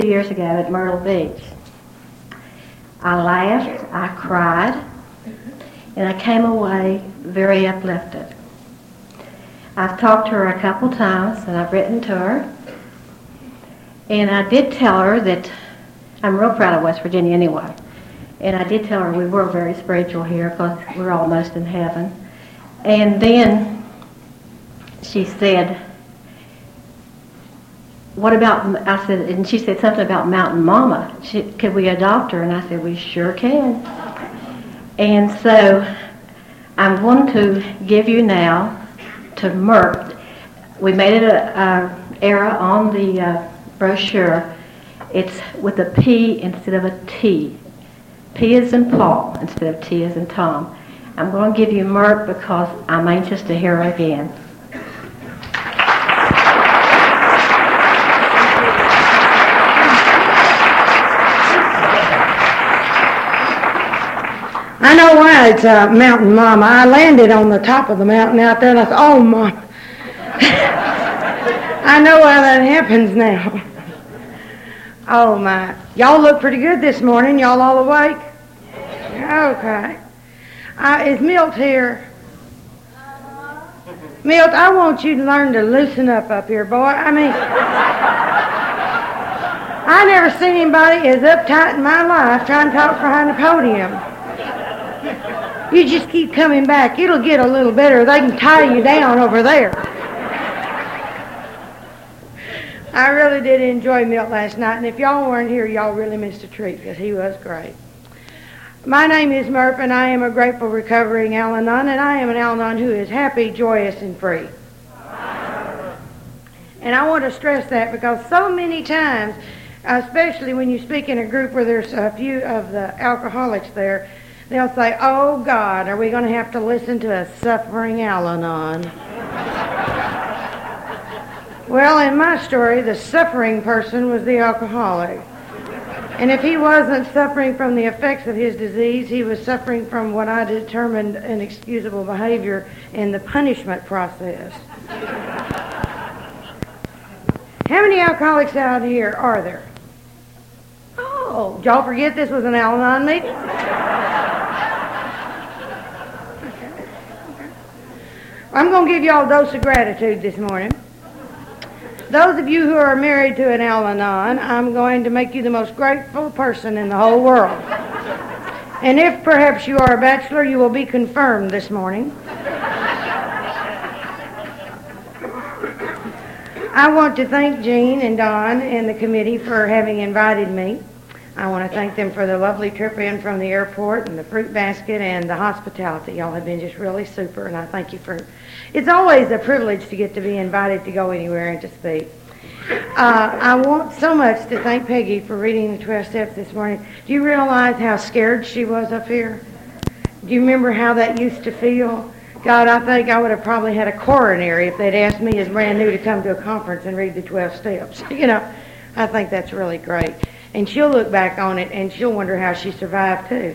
years ago at Myrtle Beach. I laughed, I cried, and I came away very uplifted. I've talked to her a couple times, and I've written to her, and I did tell her that I'm real proud of West Virginia anyway. And I did tell her we were very spiritual here because we're almost in heaven. And then she said, what about, I said, and she said something about Mountain Mama. Could we adopt her? And I said, we sure can. And so I'm going to give you now to Merp. We made it a error on the brochure. It's with a P instead of a T. P as in Paul instead of T as in Tom. I'm going to give you Merp because I'm anxious to hear her again. I know why it's Mountain Mama. I landed on the top of the mountain out there and I thought, oh, Mama. I know why that happens now. Oh, my. Y'all look pretty good this morning. Y'all all awake? Okay. Is Milt here? Milt, I want you to learn to loosen up here, boy. I mean, I never seen anybody as uptight in my life trying to talk behind the podium. You just keep coming back. It'll get a little better. They can tie you down over there. I really did enjoy Milt last night, and if y'all weren't here, y'all really missed a treat because he was great. My name is Merp, and I am a grateful, recovering Al-Anon, and I am an Al-Anon who is happy, joyous, and free. And I want to stress that because so many times, especially when you speak in a group where there's a few of the alcoholics there, they'll say, oh, God, are we going to have to listen to a suffering Al-Anon? Well, in my story, the suffering person was the alcoholic. And if he wasn't suffering from the effects of his disease, he was suffering from what I determined inexcusable behavior in the punishment process. How many alcoholics out here are there? Oh, did y'all forget this was an Al-Anon meeting? I'm going to give y'all a dose of gratitude this morning. Those of you who are married to an Al-Anon, I'm going to make you the most grateful person in the whole world. And if perhaps you are a bachelor, you will be confirmed this morning. I want to thank Jean and Don and the committee for having invited me. I want to thank them for the lovely trip in from the airport and the fruit basket and the hospitality. Y'all have been just really super, and I thank you for... It's always a privilege to get to be invited to go anywhere and to speak. I want so much to thank Peggy for reading the 12 Steps this morning. Do you realize how scared she was up here? Do you remember how that used to feel? God, I think I would have probably had a coronary if they'd asked me as brand new to come to a conference and read the 12 Steps. You know, I think that's really great. And she'll look back on it and she'll wonder how she survived too.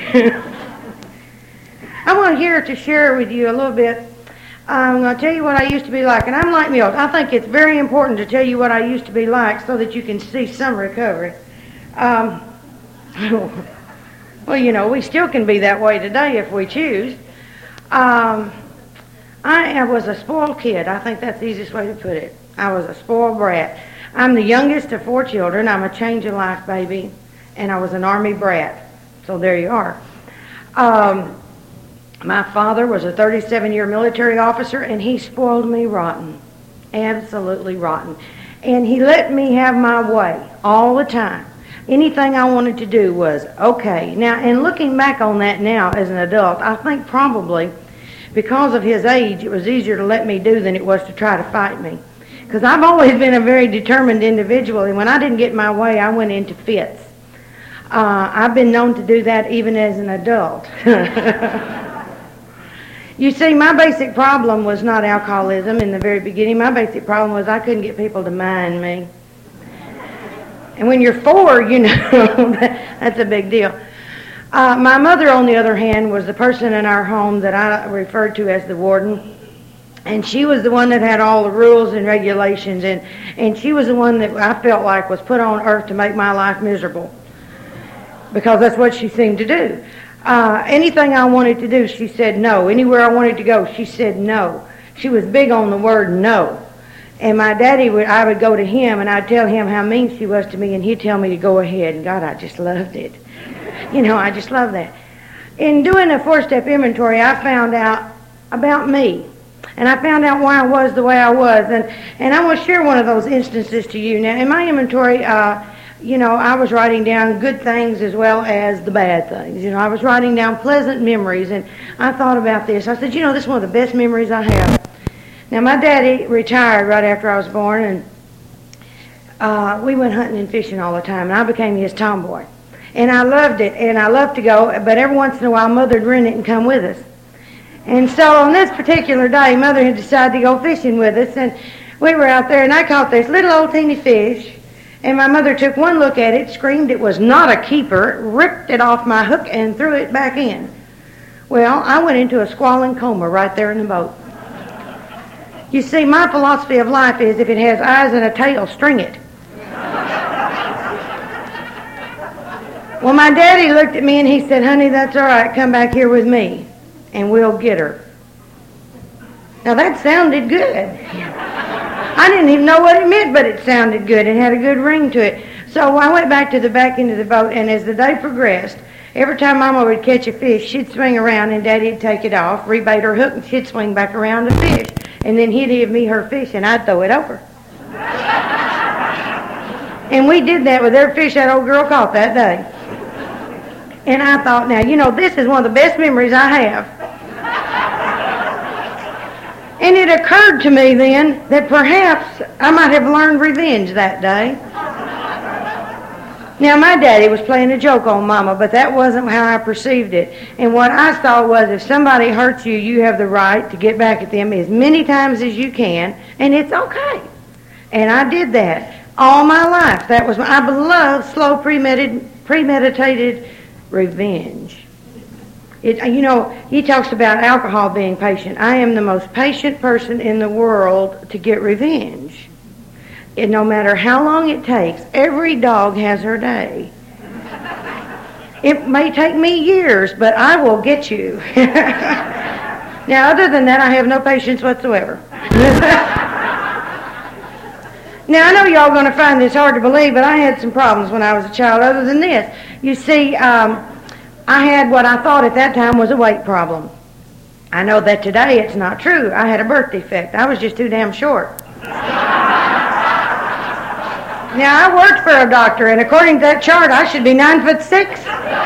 I want here to share with you a little bit. I'm going to tell you what I used to be like. And I'm like Milt. I think it's very important to tell you what I used to be like so that you can see some recovery. Well, you know, we still can be that way today if we choose. I was a spoiled kid. I think that's the easiest way to put it. I was a spoiled brat. I'm the youngest of 4 children. I'm a change-of-life baby, and I was an Army brat. So there you are. My father was a 37-year military officer, and he spoiled me rotten, absolutely rotten. And he let me have my way all the time. Anything I wanted to do was okay. Now, and looking back on that now as an adult, I think probably because of his age, it was easier to let me do than it was to try to fight me. Because I've always been a very determined individual, and when I didn't get my way, I went into fits. I've been known to do that even as an adult. You see, my basic problem was not alcoholism in the very beginning. My basic problem was I couldn't get people to mind me. And when you're 4, you know, that's a big deal. My mother, on the other hand, was the person in our home that I referred to as the warden. And she was the one that had all the rules and regulations, and she was the one that I felt like was put on earth to make my life miserable, because that's what she seemed to do. Anything I wanted to do, she said no. Anywhere I wanted to go, she said no. She was big on the word no. And my daddy, I would go to him, and I'd tell him how mean she was to me, and he'd tell me to go ahead. And God, I just loved it. I just love that. In doing a 4-step inventory, I found out about me. And I found out why I was the way I was. And I will share one of those instances to you. Now, in my inventory, I was writing down good things as well as the bad things. I was writing down pleasant memories. And I thought about this. I said, this is one of the best memories I have. Now, my daddy retired right after I was born. And we went hunting and fishing all the time. And I became his tomboy. And I loved it. And I loved to go. But every once in a while, Mother would rent it and come with us. And so on this particular day, Mother had decided to go fishing with us, and we were out there, and I caught this little old teeny fish, and my mother took one look at it, screamed it was not a keeper, ripped it off my hook, and threw it back in. Well, I went into a squalling coma right there in the boat. You see, my philosophy of life is if it has eyes and a tail, string it. Well, my daddy looked at me, and he said, honey, that's all right, come back here with me. And we'll get her. Now that sounded good. I didn't even know what it meant, but it sounded good and had a good ring to it. So I went back to the back end of the boat, and as the day progressed, every time Mama would catch a fish, she'd swing around and Daddy'd take it off, rebait her hook, and she'd swing back around to fish. And then he'd give me her fish, and I'd throw it over. And we did that with every fish that old girl caught that day. And I thought, now, this is one of the best memories I have. And it occurred to me then that perhaps I might have learned revenge that day. Now, my daddy was playing a joke on Mama, but that wasn't how I perceived it. And what I saw was if somebody hurts you, you have the right to get back at them as many times as you can, and it's okay. And I did that all my life. That was I love slow, premeditated revenge. He talks about alcohol being patient. I am the most patient person in the world to get revenge. And no matter how long it takes, every dog has her day. It may take me years, but I will get you. Now, other than that, I have no patience whatsoever. Now, I know y'all are going to find this hard to believe, but I had some problems when I was a child other than this. You see, I had what I thought at that time was a weight problem. I know that today it's not true. I had a birth defect. I was just too damn short. Now, I worked for a doctor, and according to that chart, I should be 9'6".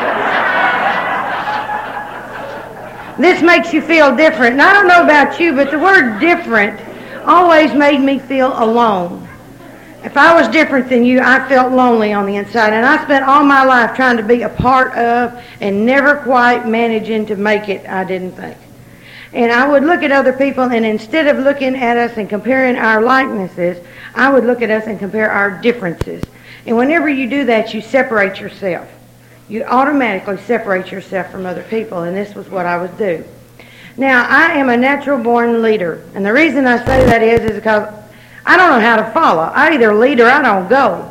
This makes you feel different. And I don't know about you, but the word different always made me feel alone. If I was different than you, I felt lonely on the inside. And I spent all my life trying to be a part of and never quite managing to make it, I didn't think. And I would look at other people, and instead of looking at us and comparing our likenesses, I would look at us and compare our differences. And whenever you do that, you separate yourself. You automatically separate yourself from other people, and this was what I would do. Now, I am a natural-born leader. And the reason I say that is because I don't know how to follow. I either lead or I don't go.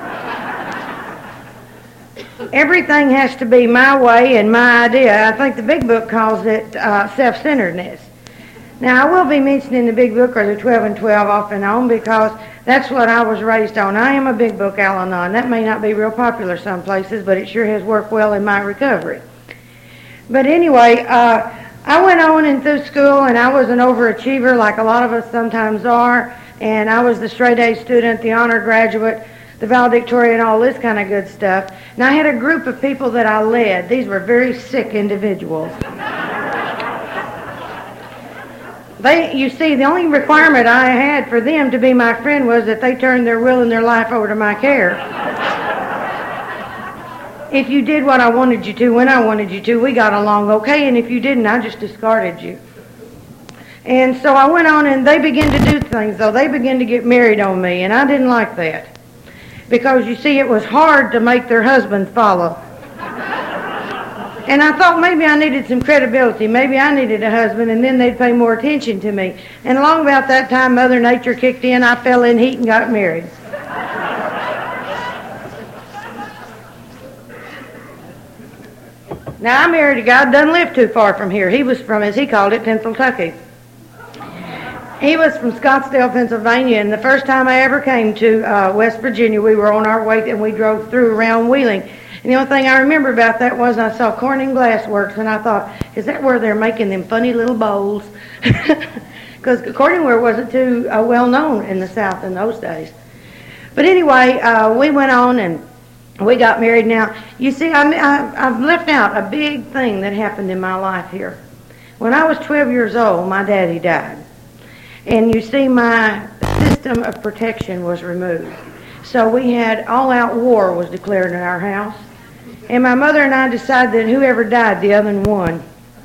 Everything has to be my way and my idea. I think the Big Book calls it self-centeredness. Now, I will be mentioning the Big Book or the 12 and 12 off and on because that's what I was raised on. I am a Big Book Al-Anon. That may not be real popular some places, but it sure has worked well in my recovery. But anyway, I went on and through school, and I was an overachiever like a lot of us sometimes are. And I was the straight-A student, the honor graduate, the valedictorian, all this kind of good stuff. And I had a group of people that I led. These were very sick individuals. You see, the only requirement I had for them to be my friend was that they turned their will and their life over to my care. If you did what I wanted you to, when I wanted you to, we got along okay. And if you didn't, I just discarded you. And so I went on, and they began to do things, though. They began to get married on me, and I didn't like that. Because, you see, it was hard to make their husbands follow. And I thought maybe I needed some credibility. Maybe I needed a husband, and then they'd pay more attention to me. And along about that time, Mother Nature kicked in. I fell in heat and got married. Now, I married a guy who doesn't live too far from here. He was from, as he called it, Pennsylvania. He was from Scottsdale, Pennsylvania, and the first time I ever came to West Virginia, we were on our way, and we drove through around Wheeling. And the only thing I remember about that was I saw Corning Glass Works, and I thought, is that where they're making them funny little bowls? Because Corningware wasn't too well known in the South in those days. But anyway, we went on and we got married. Now, you see, I've left out a big thing that happened in my life here. When I was 12 years old, my daddy died. And you see, my system of protection was removed. So we had all-out war was declared in our house. And my mother and I decided that whoever died, the other one won.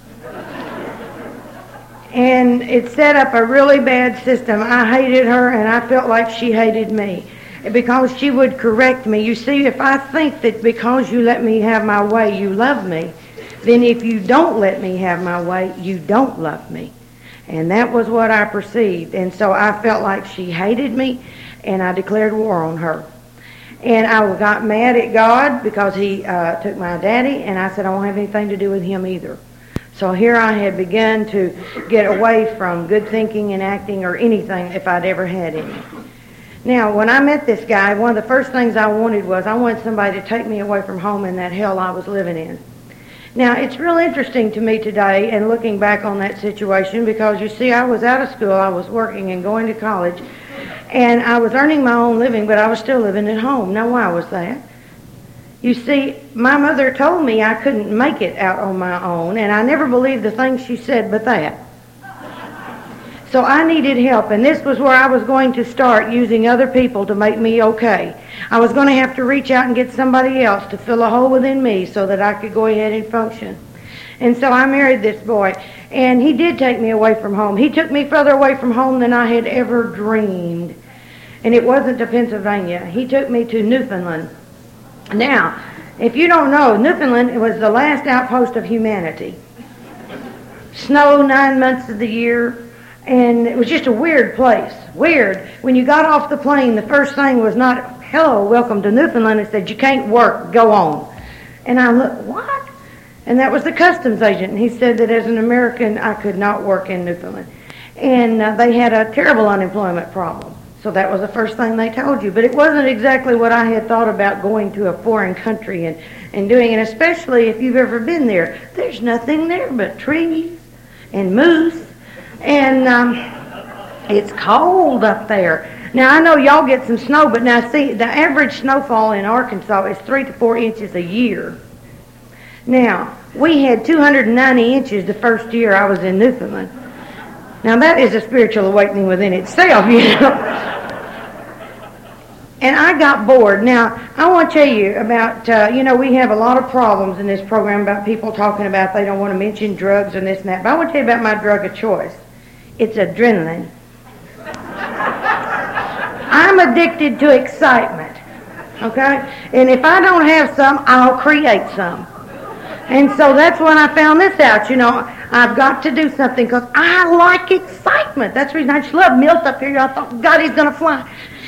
And it set up a really bad system. I hated her, and I felt like she hated me, because she would correct me. You see, if I think that because you let me have my way, you love me, then if you don't let me have my way, you don't love me. And that was what I perceived. And so I felt like she hated me, and I declared war on her. And I got mad at God because he took my daddy, and I said I won't have anything to do with him either. So here I had begun to get away from good thinking and acting or anything if I'd ever had any. Now, when I met this guy, one of the first things I wanted was I wanted somebody to take me away from home in that hell I was living in. Now, it's real interesting to me today and looking back on that situation, because you see, I was out of school, I was working and going to college, and I was earning my own living, but I was still living at home. Now, why was that? You see, my mother told me I couldn't make it out on my own, and I never believed the things she said but that. So I needed help, and this was where I was going to start using other people to make me okay. I was going to have to reach out and get somebody else to fill a hole within me so that I could go ahead and function. And so I married this boy, and he did take me away from home. He took me further away from home than I had ever dreamed. And it wasn't to Pennsylvania. He took me to Newfoundland. Now, if you don't know, Newfoundland was the last outpost of humanity. Snow 9 months of the year. And it was just a weird place. Weird. When you got off the plane, the first thing was not, hello, welcome to Newfoundland. It said, you can't work, go on. And I looked, what? And that was the customs agent. And he said that as an American, I could not work in Newfoundland. And they had a terrible unemployment problem. So that was the first thing they told you. But it wasn't exactly what I had thought about going to a foreign country and doing. And especially if you've ever been there, there's nothing there but trees and moose. And it's cold up there. Now, I know y'all get some snow, but now, see, the average snowfall in Arkansas is 3 to 4 inches a year. Now, we had 290 inches the first year I was in Newfoundland. Now, that is a spiritual awakening within itself, you know. And I got bored. Now, I want to tell you about, we have a lot of problems in this program about people talking about they don't want to mention drugs and this and that. But I want to tell you about my drug of choice. It's adrenaline. I'm addicted to excitement, okay? And if I don't have some, I'll create some. And so that's when I found this out, I've got to do something because I like excitement. That's the reason I just love Milt up here. I thought, God, he's going to fly.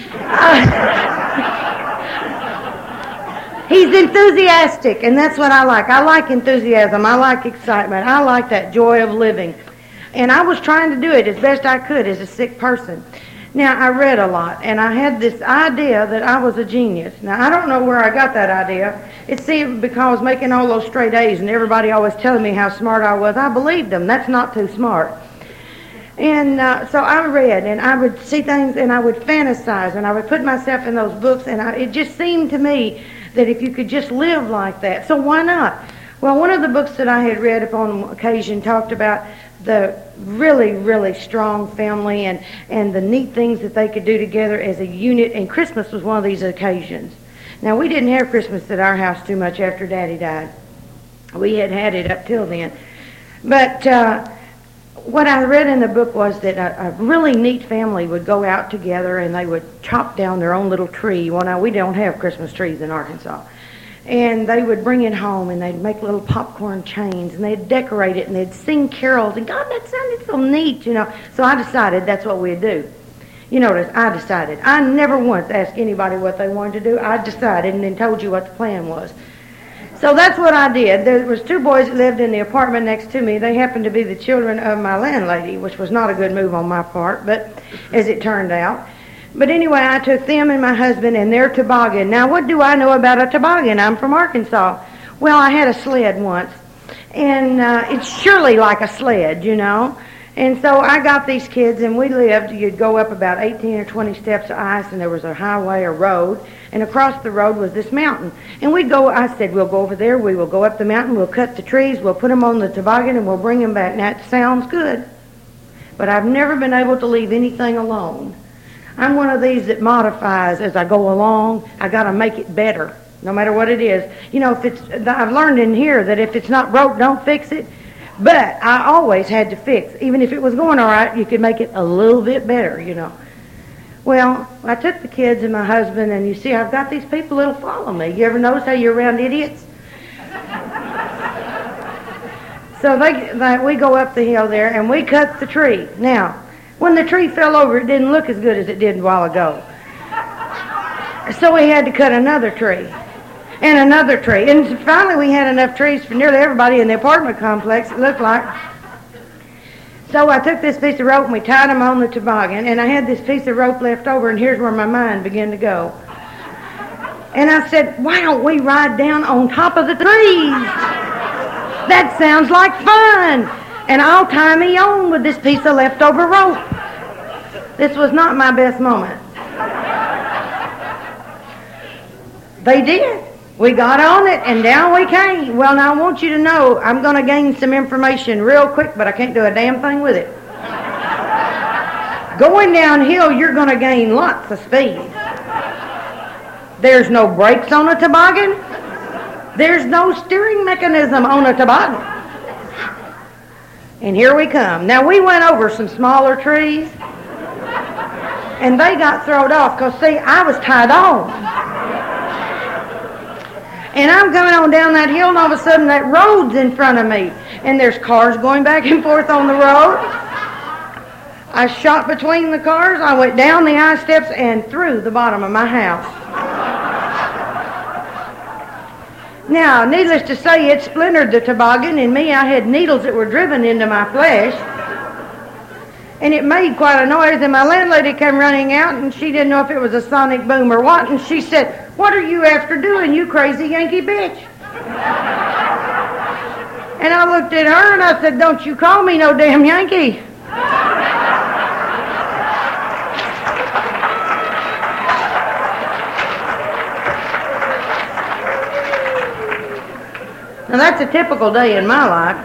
He's enthusiastic, and that's what I like. I like enthusiasm. I like excitement. I like that joy of living. And I was trying to do it as best I could as a sick person. Now, I read a lot, and I had this idea that I was a genius. Now, I don't know where I got that idea. It seemed because I was making all those straight A's, and everybody always telling me how smart I was. I believed them. That's not too smart. And so I read, and I would see things, and I would fantasize, and I would put myself in those books, and it just seemed to me that if you could just live like that, so why not? Well, one of the books that I had read upon occasion talked about the really, really strong family and the neat things that they could do together as a unit, and Christmas was one of these occasions. Now, we didn't have Christmas at our house too much after Daddy died. We had it up till then. But what I read in the book was that a really neat family would go out together and they would chop down their own little tree. Well, now, we don't have Christmas trees in Arkansas. And they would bring it home, and they'd make little popcorn chains, and they'd decorate it, and they'd sing carols, and God, that sounded so neat, you know. So I decided that's what we'd do. You notice, I decided. I never once asked anybody what they wanted to do. I decided and then told you what the plan was. So that's what I did. There was 2 boys that lived in the apartment next to me. They happened to be the children of my landlady, which was not a good move on my part, but as it turned out. But anyway, I took them and my husband and their toboggan. Now, what do I know about a toboggan? I'm from Arkansas. Well, I had a sled once, and it's surely like a sled, you know. And so I got these kids, and we lived, you'd go up about 18 or 20 steps of ice, and there was a highway, a road, and across the road was this mountain. And we'd go, I said, we'll go over there, we will go up the mountain, we'll cut the trees, we'll put them on the toboggan, and we'll bring them back. Now, it sounds good, but I've never been able to leave anything alone. I'm one of these that modifies as I go along. I got to make it better, no matter what it is. You know, I've learned in here that if it's not broke, don't fix it. But I always had to fix. Even if it was going all right, you could make it a little bit better, you know. Well, I took the kids and my husband, and you see, I've got these people that'll follow me. You ever notice how you're around idiots? So we go up the hill there, and we cut the tree. Now, when the tree fell over, it didn't look as good as it did a while ago. So we had to cut another tree. And another tree. And finally we had enough trees for nearly everybody in the apartment complex, it looked like. So I took this piece of rope and we tied them on the toboggan, and I had this piece of rope left over, and here's where my mind began to go. And I said, why don't we ride down on top of the trees? That sounds like fun. And I'll tie me on with this piece of leftover rope. This was not my best moment. They did. We got on it, and down we came. Well, now I want you to know, I'm going to gain some information real quick, but I can't do a damn thing with it. Going downhill, you're going to gain lots of speed. There's no brakes on a toboggan. There's no steering mechanism on a toboggan. And here we come. Now, we went over some smaller trees, and they got thrown off because, see, I was tied on. And I'm coming on down that hill, and all of a sudden that road's in front of me. And there's cars going back and forth on the road. I shot between the cars. I went down the ice steps and through the bottom of my house. Now, needless to say, it splintered the toboggan, and me, I had needles that were driven into my flesh. And it made quite a noise, and my landlady came running out, and she didn't know if it was a sonic boom or what, and she said, what are you after doing, you crazy Yankee bitch? And I looked at her, and I said, don't you call me no damn Yankee. Now, that's a typical day in my life.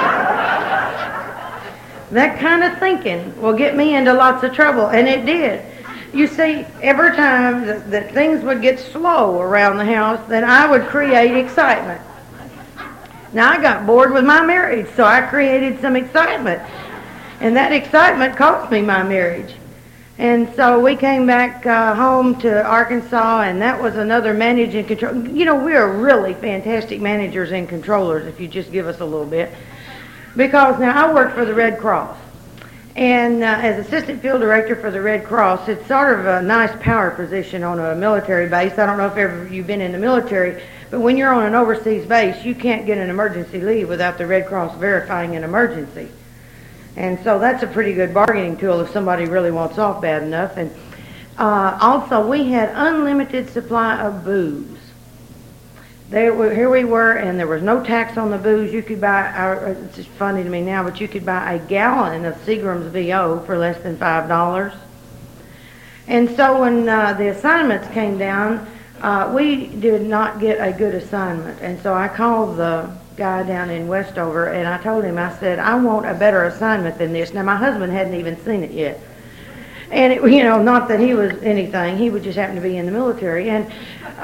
That kind of thinking will get me into lots of trouble, and it did. You see, every time that things would get slow around the house, then I would create excitement. Now, I got bored with my marriage, so I created some excitement. And that excitement cost me my marriage. And so we came back home to Arkansas, and that was another manage and control. You know, we are really fantastic managers and controllers if you just give us a little bit. Because now I work for the Red Cross. And as assistant field director for the Red Cross, it's sort of a nice power position on a military base. I don't know if ever you've been in the military, but when you're on an overseas base, you can't get an emergency leave without the Red Cross verifying an emergency. And so that's a pretty good bargaining tool if somebody really wants off bad enough. And also, we had unlimited supply of booze. Here we were, and there was no tax on the booze. You could buy, it's just funny to me now, but you could buy a gallon of Seagram's VO for less than $5. And so when the assignments came down, we did not get a good assignment. And so I called the guy down in Westover, and I told him, I said, I want a better assignment than this. Now, my husband hadn't even seen it yet. And, it, you know, not that he was anything. He would just happen to be in the military. And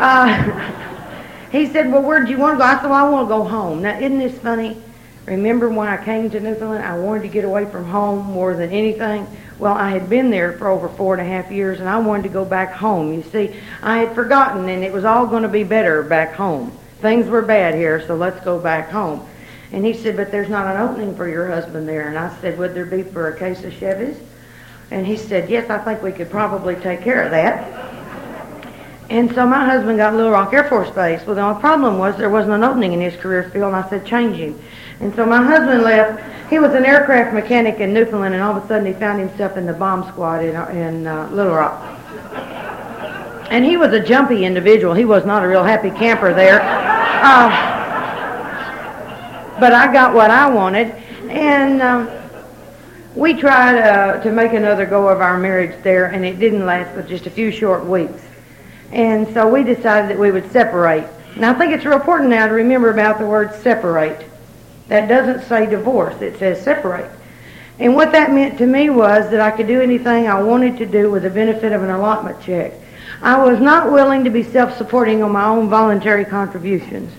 he said, well, where do you want to go? I said, well, I want to go home. Now, isn't this funny? Remember when I came to Newfoundland, I wanted to get away from home more than anything? Well, I had been there for over 4.5 years, and I wanted to go back home. You see, I had forgotten, and it was all going to be better back home. things were bad here, so let's go back home. And he said, but there's not an opening for your husband there. And I said, would there be for a case of Chevy's? And he said, yes, I think we could probably take care of that. And so my husband got Little Rock Air Force Base. Well, the only problem was there wasn't an opening in his career field, and I said, change him. And so my husband left. He was an aircraft mechanic in Newfoundland, and all of a sudden he found himself in the bomb squad in Little Rock. And he was a jumpy individual. He was not a real happy camper there. But I got what I wanted, and we tried to make another go of our marriage there, and it didn't last but just a few short weeks. And so we decided that we would separate. Now, I think it's real important now to remember about the word separate. That doesn't say divorce. It says separate. And what that meant to me was that I could do anything I wanted to do with the benefit of an allotment check. I was not willing to be self-supporting on my own voluntary contributions.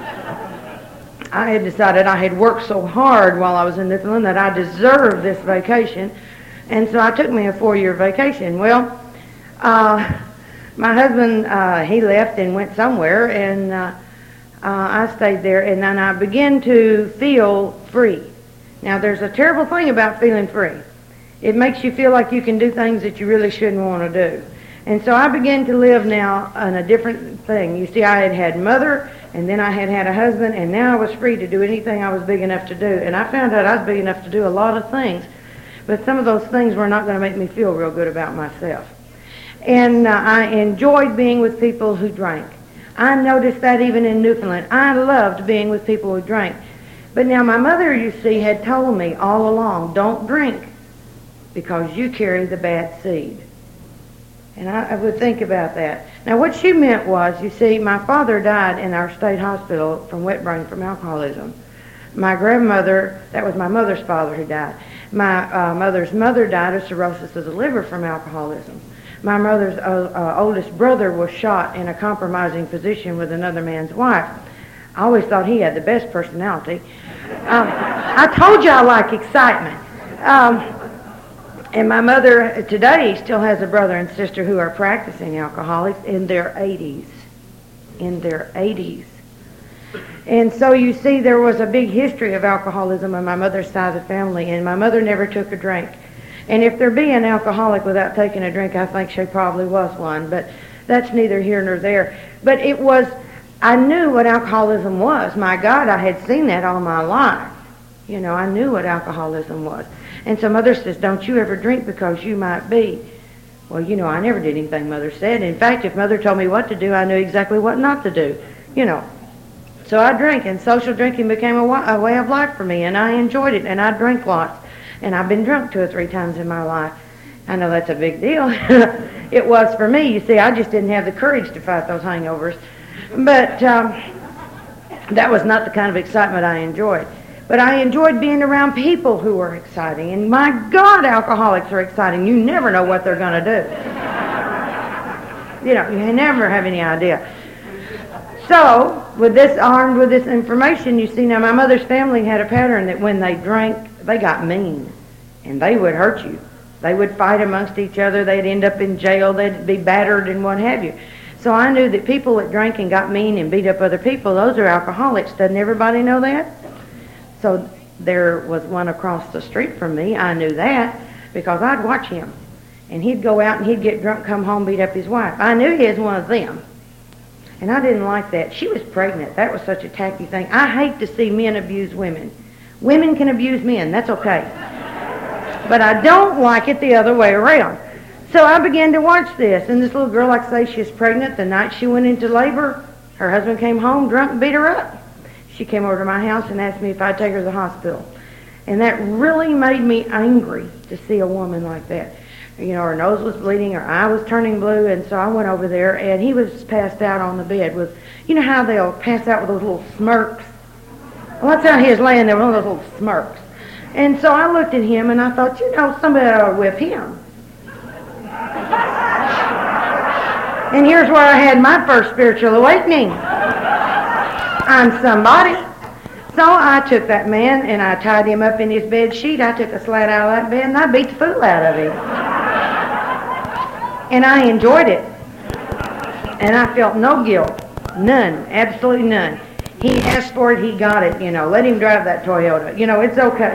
I had decided I had worked so hard while I was in Newfoundland that I deserved this vacation, and so I took me a 4-year vacation. Well, my husband, he left and went somewhere, and I stayed there, and then I began to feel free. Now, there's a terrible thing about feeling free. It makes you feel like you can do things that you really shouldn't want to do. And so I began to live now on a different thing. You see, I had had mother, and then I had a husband, and now I was free to do anything I was big enough to do. And I found out I was big enough to do a lot of things, but some of those things were not going to make me feel real good about myself. And I enjoyed being with people who drank. I noticed that even in Newfoundland. I loved being with people who drank. But now my mother, you see, had told me all along, don't drink because you carry the bad seed. And I would think about that. Now, what she meant was, you see, my father died in our state hospital from wet brain from alcoholism. My grandmother, that was my mother's father who died. My mother's mother died of cirrhosis of the liver from alcoholism. My mother's oldest brother was shot in a compromising position with another man's wife. I always thought he had the best personality. I told you I like excitement. And my mother today still has a brother and sister who are practicing alcoholics in their 80s. In their 80s. And so you see there was a big history of alcoholism on my mother's side of the family, and my mother never took a drink. And if there be an alcoholic without taking a drink, I think she probably was one, but that's neither here nor there. But it was, I knew what alcoholism was. My God, I had seen that all my life. You know, I knew what alcoholism was. And so Mother says, don't you ever drink because you might be. Well, you know, I never did anything Mother said. In fact, if Mother told me what to do, I knew exactly what not to do, you know. So I drank, and social drinking became a way of life for me, and I enjoyed it, and I drank lots. And I've been drunk 2 or 3 times in my life. I know that's a big deal. It was for me. You see, I just didn't have the courage to fight those hangovers. But that was not the kind of excitement I enjoyed. But I enjoyed being around people who were exciting. And my God, alcoholics are exciting. You never know what they're going to do. You know, you never have any idea. So, with this, armed with this information, you see, now my mother's family had a pattern that when they drank, they got mean. And they would hurt you. They would fight amongst each other. They'd end up in jail. They'd be battered and what have you. So I knew that people that drank and got mean and beat up other people, those are alcoholics. Doesn't everybody know that? So there was one across the street from me. I knew that because I'd watch him. And he'd go out and he'd get drunk, come home, beat up his wife. I knew he was one of them. And I didn't like that. She was pregnant. That was such a tacky thing. I hate to see men abuse women. Women can abuse men. That's okay. But I don't like it the other way around. So I began to watch this. And this little girl, like I say, she was pregnant. The night she went into labor, her husband came home drunk and beat her up. She came over to my house and asked me if I'd take her to the hospital. And that really made me angry to see a woman like that. You know, her nose was bleeding, her eye was turning blue, and so I went over there, and he was passed out on the bed with, you know how they'll pass out with those little smirks? Well, that's how he was laying there with one of those little smirks. And so I looked at him, and I thought, you know, somebody ought to whip him. And here's where I had my first spiritual awakening. I'm somebody. So I took that man, and I tied him up in his bed sheet. I took a slat out of that bed, and I beat the fool out of him. And I enjoyed it. And I felt no guilt, None. Absolutely none. He asked for it, he got it, Let him drive that Toyota. It's okay.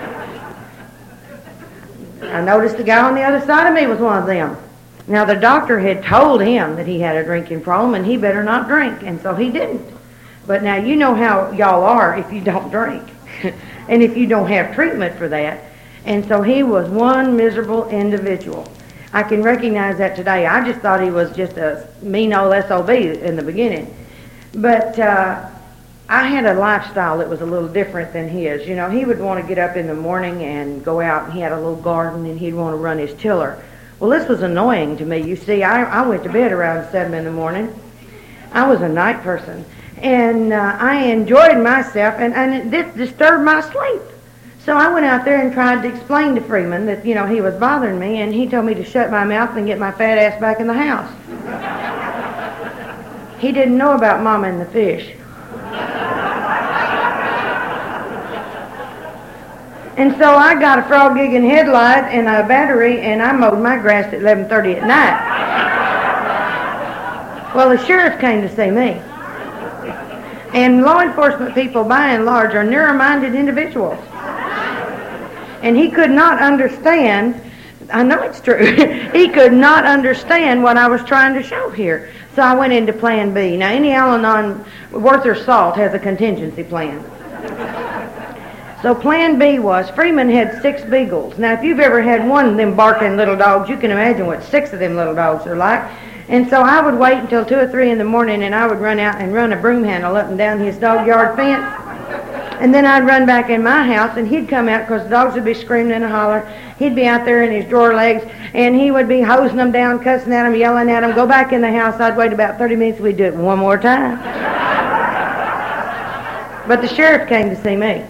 I noticed the guy on the other side of me was one of them. Now, the doctor had told him that he had a drinking problem and he better not drink, and so he didn't. But now you know how y'all are if you don't drink and if you don't have treatment for that. And so he was one miserable individual. I can recognize that today. I just thought he was just a mean old SOB in the beginning. But I had a lifestyle that was a little different than his. He would want to get up in the morning and go out, and he had a little garden, and he'd want to run his tiller. Well, this was annoying to me. You see, I went to bed around 7 in the morning. I was a night person. And I enjoyed myself, and it disturbed my sleep. So I went out there and tried to explain to Freeman that, he was bothering me, and he told me to shut my mouth and get my fat ass back in the house. He didn't know about Mama and the fish. And so I got a frog gigging headlight and a battery, and I mowed my grass at 11:30 at night. Well, the sheriff came to see me. And law enforcement people, by and large, are narrow-minded individuals. And he could not understand, I know it's true, he could not understand what I was trying to show here. So I went into Plan B. Now, any Al-Anon worth their salt has a contingency plan. So Plan B was, Freeman had 6 beagles. Now, if you've ever had one of them barking little dogs, you can imagine what 6 of them little dogs are like. And so I would wait until 2 or 3 in the morning, and I would run out and run a broom handle up and down his dog yard fence. And then I'd run back in my house, and he'd come out because the dogs would be screaming and holler. He'd be out there in his drawer legs, and he would be hosing them down, cussing at them, yelling at them. Go back in the house. I'd wait about 30 minutes. We'd do it one more time. But the sheriff came to see me.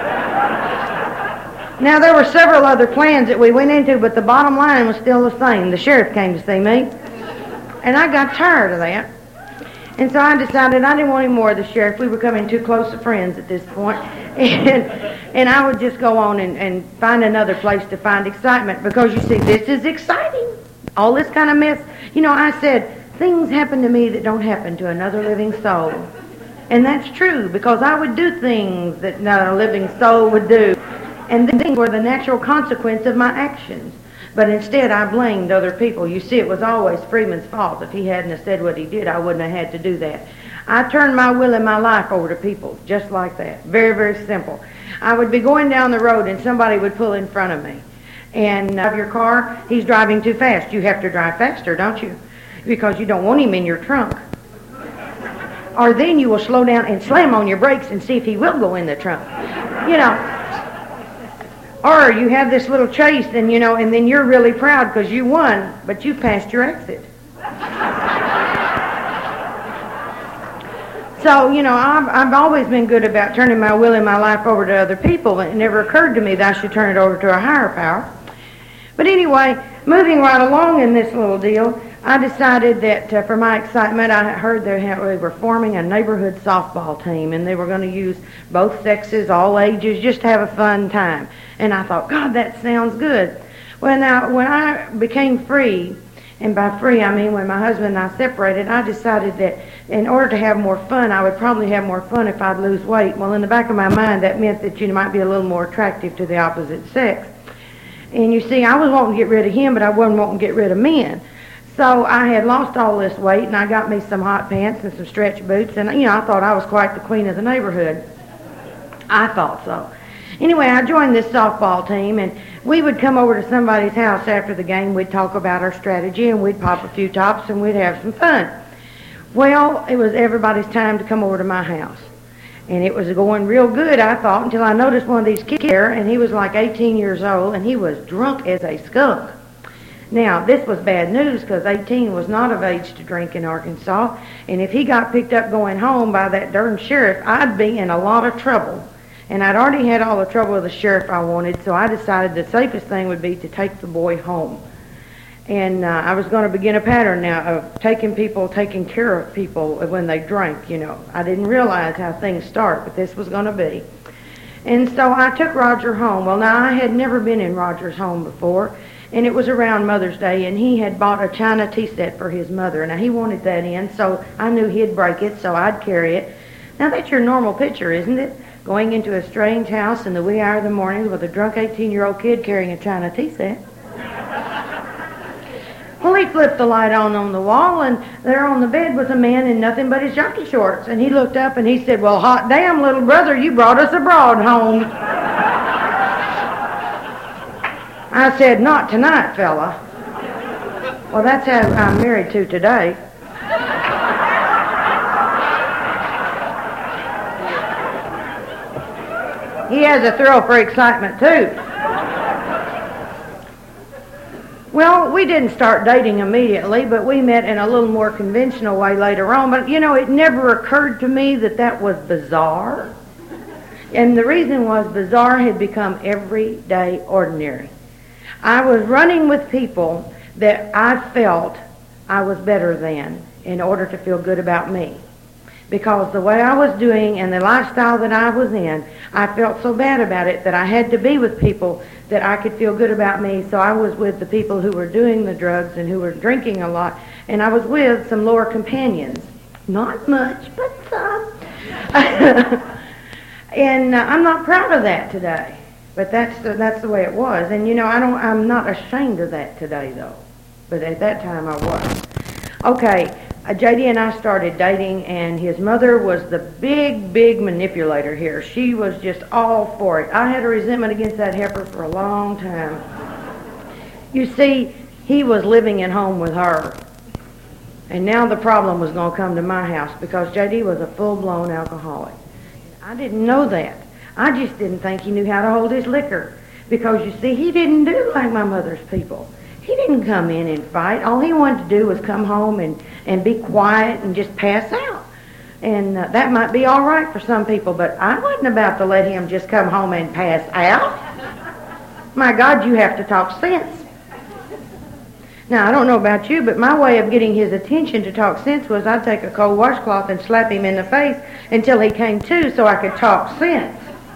Now, there were several other plans that we went into, but the bottom line was still the same. The sheriff came to see me. And I got tired of that. And so I decided I didn't want any more of the sheriff. We were becoming too close of friends at this point. And I would just go on and find another place to find excitement. Because, you see, this is exciting. All this kind of mess. I said, things happen to me that don't happen to another living soul. And that's true, because I would do things that not a living soul would do. And things were the natural consequence of my actions. But instead, I blamed other people. You see, it was always Freeman's fault. If he hadn't have said what he did, I wouldn't have had to do that. I turned my will and my life over to people, just like that. Very, very simple. I would be going down the road, and somebody would pull in front of me. And of your car, he's driving too fast. You have to drive faster, don't you? Because you don't want him in your trunk. Or then you will slow down and slam on your brakes and see if he will go in the trunk. Or you have this little chase, and and then you're really proud because you won, but you passed your exit. So, I've always been good about turning my will and my life over to other people. It never occurred to me that I should turn it over to a higher power. But anyway, moving right along in this little deal, I decided that for my excitement, I heard they were forming a neighborhood softball team, and they were going to use both sexes, all ages, just to have a fun time. And I thought, God, that sounds good. Well, now, when I became free, and by free I mean when my husband and I separated, I decided that in order to have more fun, I would probably have more fun if I'd lose weight. Well, in the back of my mind, that meant that you might be a little more attractive to the opposite sex. And you see, I was wanting to get rid of him, but I wasn't wanting to get rid of men. So I had lost all this weight, and I got me some hot pants and some stretch boots, and I thought I was quite the queen of the neighborhood. I thought so. Anyway, I joined this softball team, and we would come over to somebody's house after the game. We'd talk about our strategy, and we'd pop a few tops, and we'd have some fun. Well, it was everybody's time to come over to my house. And it was going real good, I thought, until I noticed one of these kids here, and he was like 18 years old, and he was drunk as a skunk. Now, this was bad news because 18 was not of age to drink in Arkansas, and if he got picked up going home by that darn sheriff, I'd be in a lot of trouble. And I'd already had all the trouble with the sheriff I wanted, so I decided the safest thing would be to take the boy home. And I was going to begin a pattern now of taking care of people when they drank, I didn't realize how things start, but this was going to be. And so I took Roger home. Well, now, I had never been in Roger's home before, And it was around Mother's Day, and he had bought a china tea set for his mother. Now, he wanted that in, so I knew he'd break it, so I'd carry it. Now, that's your normal picture, isn't it? Going into a strange house in the wee hour of the morning with a drunk 18-year-old kid carrying a china tea set. Well, he flipped the light on the wall, and there on the bed was a man in nothing but his jockey shorts. And he looked up and he said, "Well, hot damn, little brother, you brought us a broad home." I said, "Not tonight, fella." Well, that's how I'm married to today. He has a thrill for excitement, too. Well, we didn't start dating immediately, but we met in a little more conventional way later on. But, you know, it never occurred to me that that was bizarre. And the reason was bizarre had become everyday ordinary. I was running with people that I felt I was better than in order to feel good about me. Because the way I was doing and the lifestyle that I was in, I felt so bad about it that I had to be with people that I could feel good about me. So I was with the people who were doing the drugs and who were drinking a lot. And I was with some lower companions. Not much, but some. And I'm not proud of that today. But that's the way it was. And, you know, I'm not ashamed of that today, though. But at that time I was. Okay. J.D. and I started dating, and his mother was the big manipulator here. She was just all for it. I had a resentment against that heifer for a long time. You see, he was living at home with her. And now the problem was going to come to my house because J.D. was a full-blown alcoholic. I didn't know that. I just didn't think he knew how to hold his liquor. Because, you see, he didn't do like my mother's people. He didn't come in and fight. All he wanted to do was come home and be quiet and just pass out. And that might be all right for some people, but I wasn't about to let him just come home and pass out. My God, you have to talk sense. Now, I don't know about you, but my way of getting his attention to talk sense was I'd take a cold washcloth and slap him in the face until he came to so I could talk sense.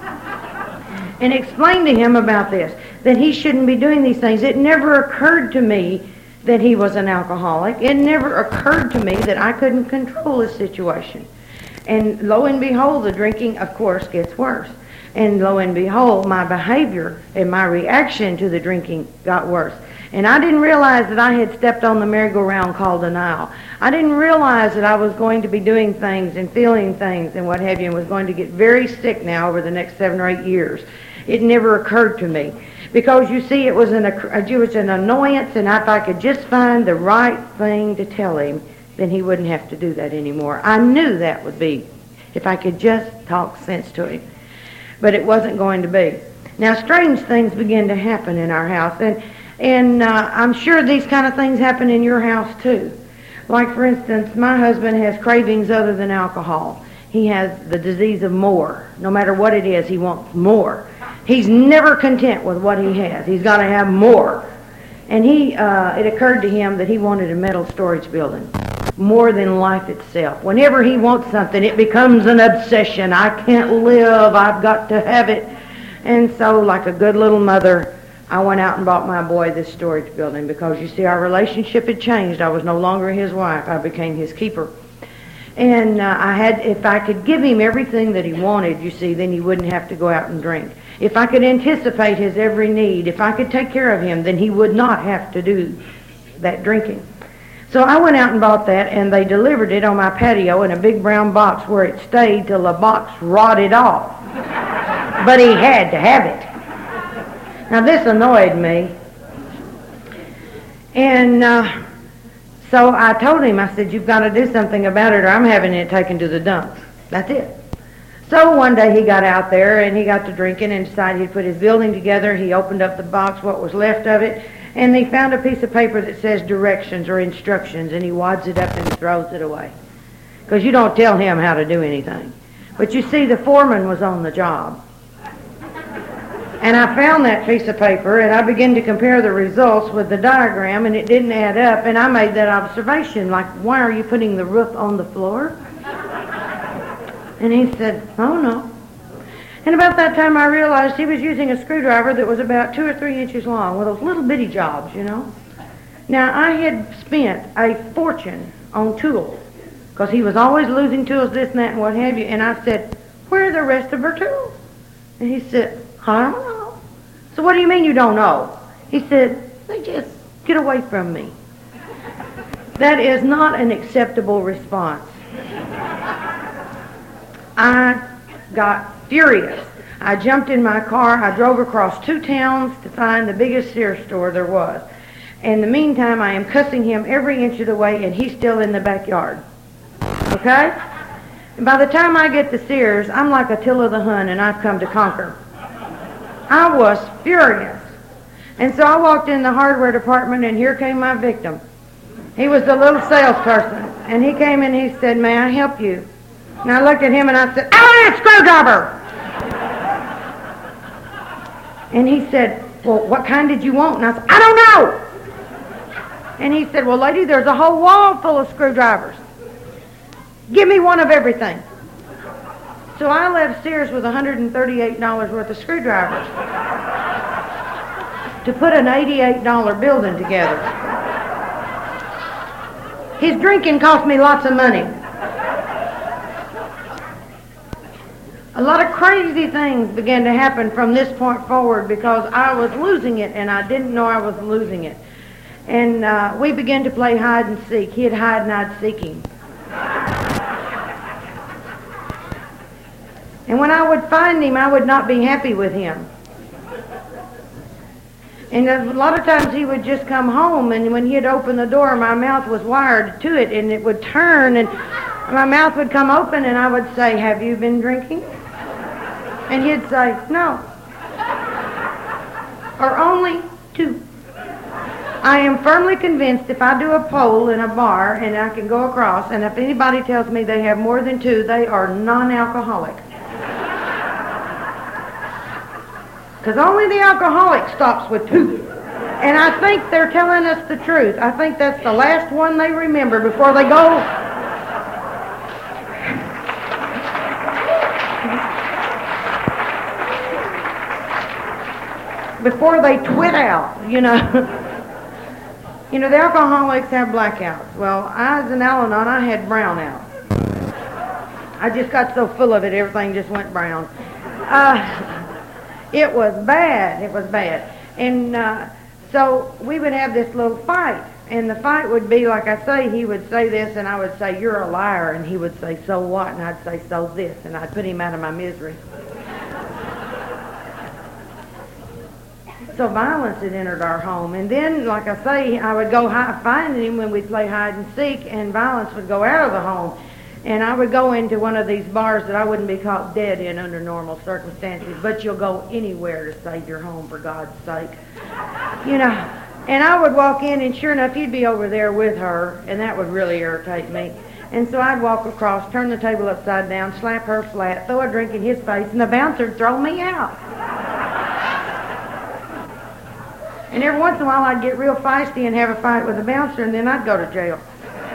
And explain to him about this, that he shouldn't be doing these things. It never occurred to me that he was an alcoholic. It never occurred to me that I couldn't control his situation. And lo and behold, the drinking, of course, gets worse. And lo and behold, my behavior and my reaction to the drinking got worse. And I didn't realize that I had stepped on the merry-go-round called denial. I didn't realize that I was going to be doing things and feeling things and what have you, and was going to get very sick now over the next 7 or 8 years. It never occurred to me. Because, you see, it was an annoyance, and if I could just find the right thing to tell him, then he wouldn't have to do that anymore. I knew that would be, if I could just talk sense to him. But it wasn't going to be. Now, strange things began to happen in our house, and I'm sure these kind of things happen in your house, too. Like, for instance, my husband has cravings other than alcohol. He has the disease of more. No matter what it is, he wants more. He's never content with what he has. He's got to have more. And it occurred to him that he wanted a metal storage building, more than life itself. Whenever he wants something, it becomes an obsession. I can't live. I've got to have it. And so, like a good little mother, I went out and bought my boy this storage building because, you see, our relationship had changed. I was no longer his wife. I became his keeper. And if I could give him everything that he wanted, you see, then he wouldn't have to go out and drink. If I could anticipate his every need, if I could take care of him, then he would not have to do that drinking. So I went out and bought that, and they delivered it on my patio in a big brown box where it stayed till the box rotted off. But he had to have it. Now, this annoyed me. And so I told him, I said, "You've got to do something about it or I'm having it taken to the dump." That's it. So one day he got out there and he got to drinking and decided he'd put his building together. He opened up the box, what was left of it, and he found a piece of paper that says directions or instructions, and he wads it up and throws it away. Because you don't tell him how to do anything. But you see, the foreman was on the job. And I found that piece of paper, and I began to compare the results with the diagram, and it didn't add up, and I made that observation, like, "Why are you putting the roof on the floor?" And he said, "Oh, no." And about that time I realized he was using a screwdriver that was about 2 or 3 inches long with those little bitty jobs, you know. Now, I had spent a fortune on tools because he was always losing tools, this and that and what have you. And I said, where are the rest of her tools? And he said, I don't know. So what do you mean you don't know? He said, they just get away from me. That is not an acceptable response. I got furious. I jumped in my car. I drove across 2 towns to find the biggest Sears store there was. In the meantime, I am cussing him every inch of the way, and he's still in the backyard. Okay? And by the time I get to Sears, I'm like Attila the Hun, and I've come to conquer. I was furious. And so I walked in the hardware department, and here came my victim. He was the little salesperson, and he came in and he said, may I help you? And I looked at him and I said, I want a screwdriver! And he said, well, what kind did you want? And I said, I don't know! And he said, well, lady, there's a whole wall full of screwdrivers. Give me one of everything. So I left Sears with $138 worth of screwdrivers to put an $88 building together. His drinking cost me lots of money. A lot of crazy things began to happen from this point forward because I was losing it and I didn't know I was losing it. And we began to play hide and seek. He'd hide and I'd seek him. And when I would find him, I would not be happy with him. And a lot of times he would just come home, and when he'd open the door, my mouth was wired to it, and it would turn, and my mouth would come open, and I would say, have you been drinking? And he'd say, no. Or only 2. I am firmly convinced if I do a poll in a bar, and I can go across, and if anybody tells me they have more than 2, they are non-alcoholic. Because only the alcoholic stops with 2. And I think they're telling us the truth. I think that's the last one they remember before they go. Before they twit out, you know. You know, the alcoholics have blackouts. Well, I, as an Al-Anon, I had brownouts. I just got so full of it, everything just went brown. It was bad. It was bad. And so we would have this little fight. And the fight would be, like I say, he would say this, and I would say, you're a liar. And he would say, so what? And I'd say, so this. And I'd put him out of my misery. So violence had entered our home. And then, like I say, I would go find him when we'd play hide and seek, and violence would go out of the home. And I would go into one of these bars that I wouldn't be caught dead in under normal circumstances, but you'll go anywhere to save your home, for God's sake. You know, and I would walk in, and sure enough, he'd be over there with her, and that would really irritate me. And so I'd walk across, turn the table upside down, slap her flat, throw a drink in his face, and the bouncer would throw me out. And every once in a while, I'd get real feisty and have a fight with the bouncer, and then I'd go to jail.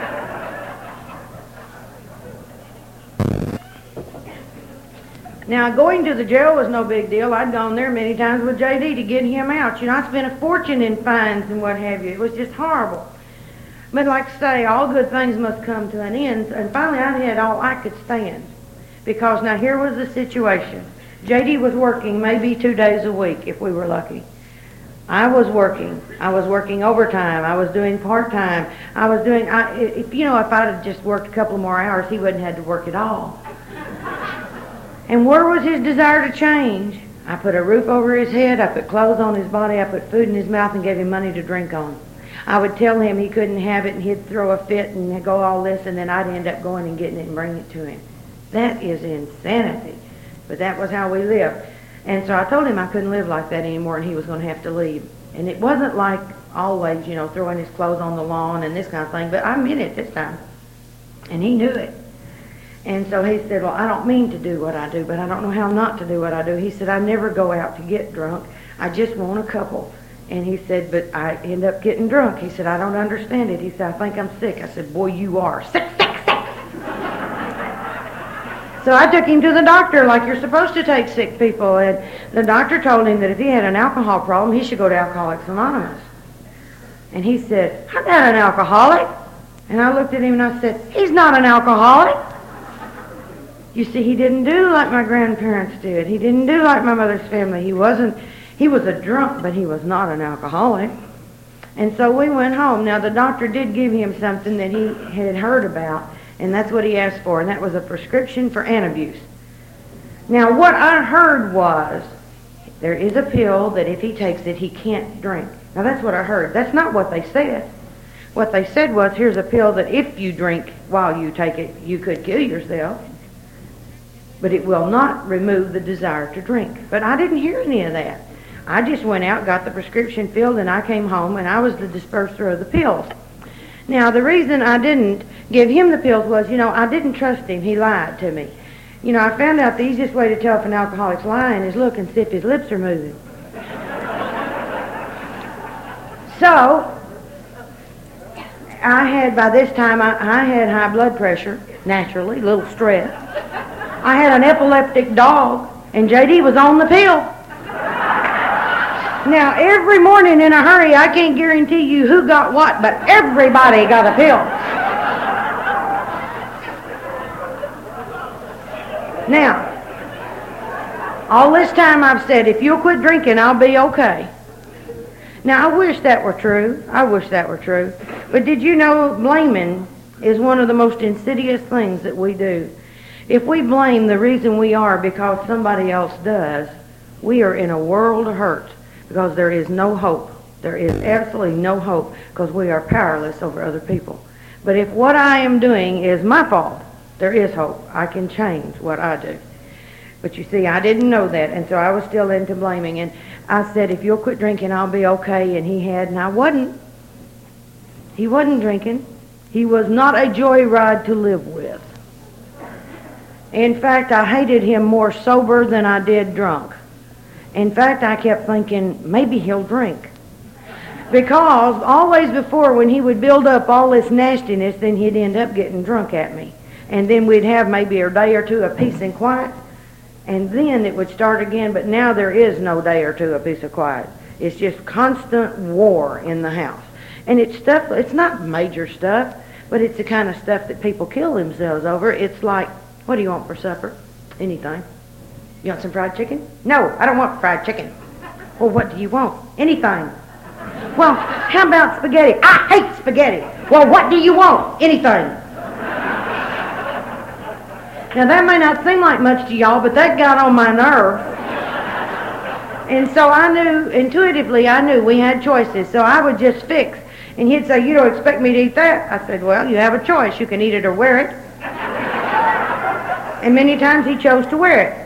Now, going to the jail was no big deal. I'd gone there many times with J.D. to get him out. You know, I spent a fortune in fines and what have you. It was just horrible. But like I say, all good things must come to an end. And finally, I had all I could stand. Because now here was the situation. J.D. was working maybe 2 days a week, if we were lucky. I was working. I was working overtime. I was doing part-time. If I'd have just worked a couple more hours, he wouldn't have had to work at all. And where was his desire to change? I put a roof over his head, I put clothes on his body, I put food in his mouth and gave him money to drink on. I would tell him he couldn't have it and he'd throw a fit and go all this, and then I'd end up going and getting it and bringing it to him. That is insanity. But that was how we lived. And so I told him I couldn't live like that anymore and he was going to have to leave. And it wasn't like always, throwing his clothes on the lawn and this kind of thing, but I meant it this time. And he knew it. And so he said, well, I don't mean to do what I do, but I don't know how not to do what I do. He said, I never go out to get drunk. I just want a couple. And he said, but I end up getting drunk. He said, I don't understand it. He said, I think I'm sick. I said, boy, you are. Sick, sick, sick. So I took him to the doctor like you're supposed to take sick people, and the doctor told him that if he had an alcohol problem, he should go to Alcoholics Anonymous. And he said, "I'm not an alcoholic." And I looked at him and I said, "He's not an alcoholic." You see, he didn't do like my grandparents did. He didn't do like my mother's family. He was a drunk, but he was not an alcoholic. And so we went home. Now, the doctor did give him something that he had heard about, and that's what he asked for, and that was a prescription for antabuse. Now, what I heard was, there is a pill that if he takes it, he can't drink. Now, that's what I heard. That's not what they said. What they said was, here's a pill that if you drink while you take it, you could kill yourself, but it will not remove the desire to drink. But I didn't hear any of that. I just went out, got the prescription filled, and I came home, and I was the disperser of the pills. Now, the reason I didn't give him the pills was, I didn't trust him. He lied to me. I found out the easiest way to tell if an alcoholic's lying is look and see if his lips are moving. So, by this time, I had high blood pressure, naturally, a little stress. I had an epileptic dog, and J.D. was on the pill. Now, every morning in a hurry, I can't guarantee you who got what, but everybody got a pill. Now, all this time I've said, if you'll quit drinking, I'll be okay. Now, I wish that were true. I wish that were true. But did you know blaming is one of the most insidious things that we do? If we blame the reason we are because somebody else does, we are in a world of hurt. Because there is no hope. There is absolutely no hope because we are powerless over other people. But if what I am doing is my fault, there is hope. I can change what I do. But you see, I didn't know that, and so I was still into blaming. And I said, if you'll quit drinking, I'll be okay. And he had, and I wasn't. He wasn't drinking. He was not a joyride to live with. In fact, I hated him more sober than I did drunk. In fact, I kept thinking, maybe he'll drink. Because always before, when he would build up all this nastiness, then he'd end up getting drunk at me. And then we'd have maybe a day or two of peace and quiet, and then it would start again. But now there is no day or two of peace and quiet. It's just constant war in the house. And it's stuff, it's not major stuff, but it's the kind of stuff that people kill themselves over. It's like, what do you want for supper? Anything. You want some fried chicken? No, I don't want fried chicken. Well, what do you want? Anything. Well, how about spaghetti? I hate spaghetti. Well, what do you want? Anything. Now, that may not seem like much to y'all, but that got on my nerve. And so I knew, intuitively, I knew we had choices. So I would just fix. And he'd say, you don't expect me to eat that? I said, well, you have a choice. You can eat it or wear it. And many times he chose to wear it.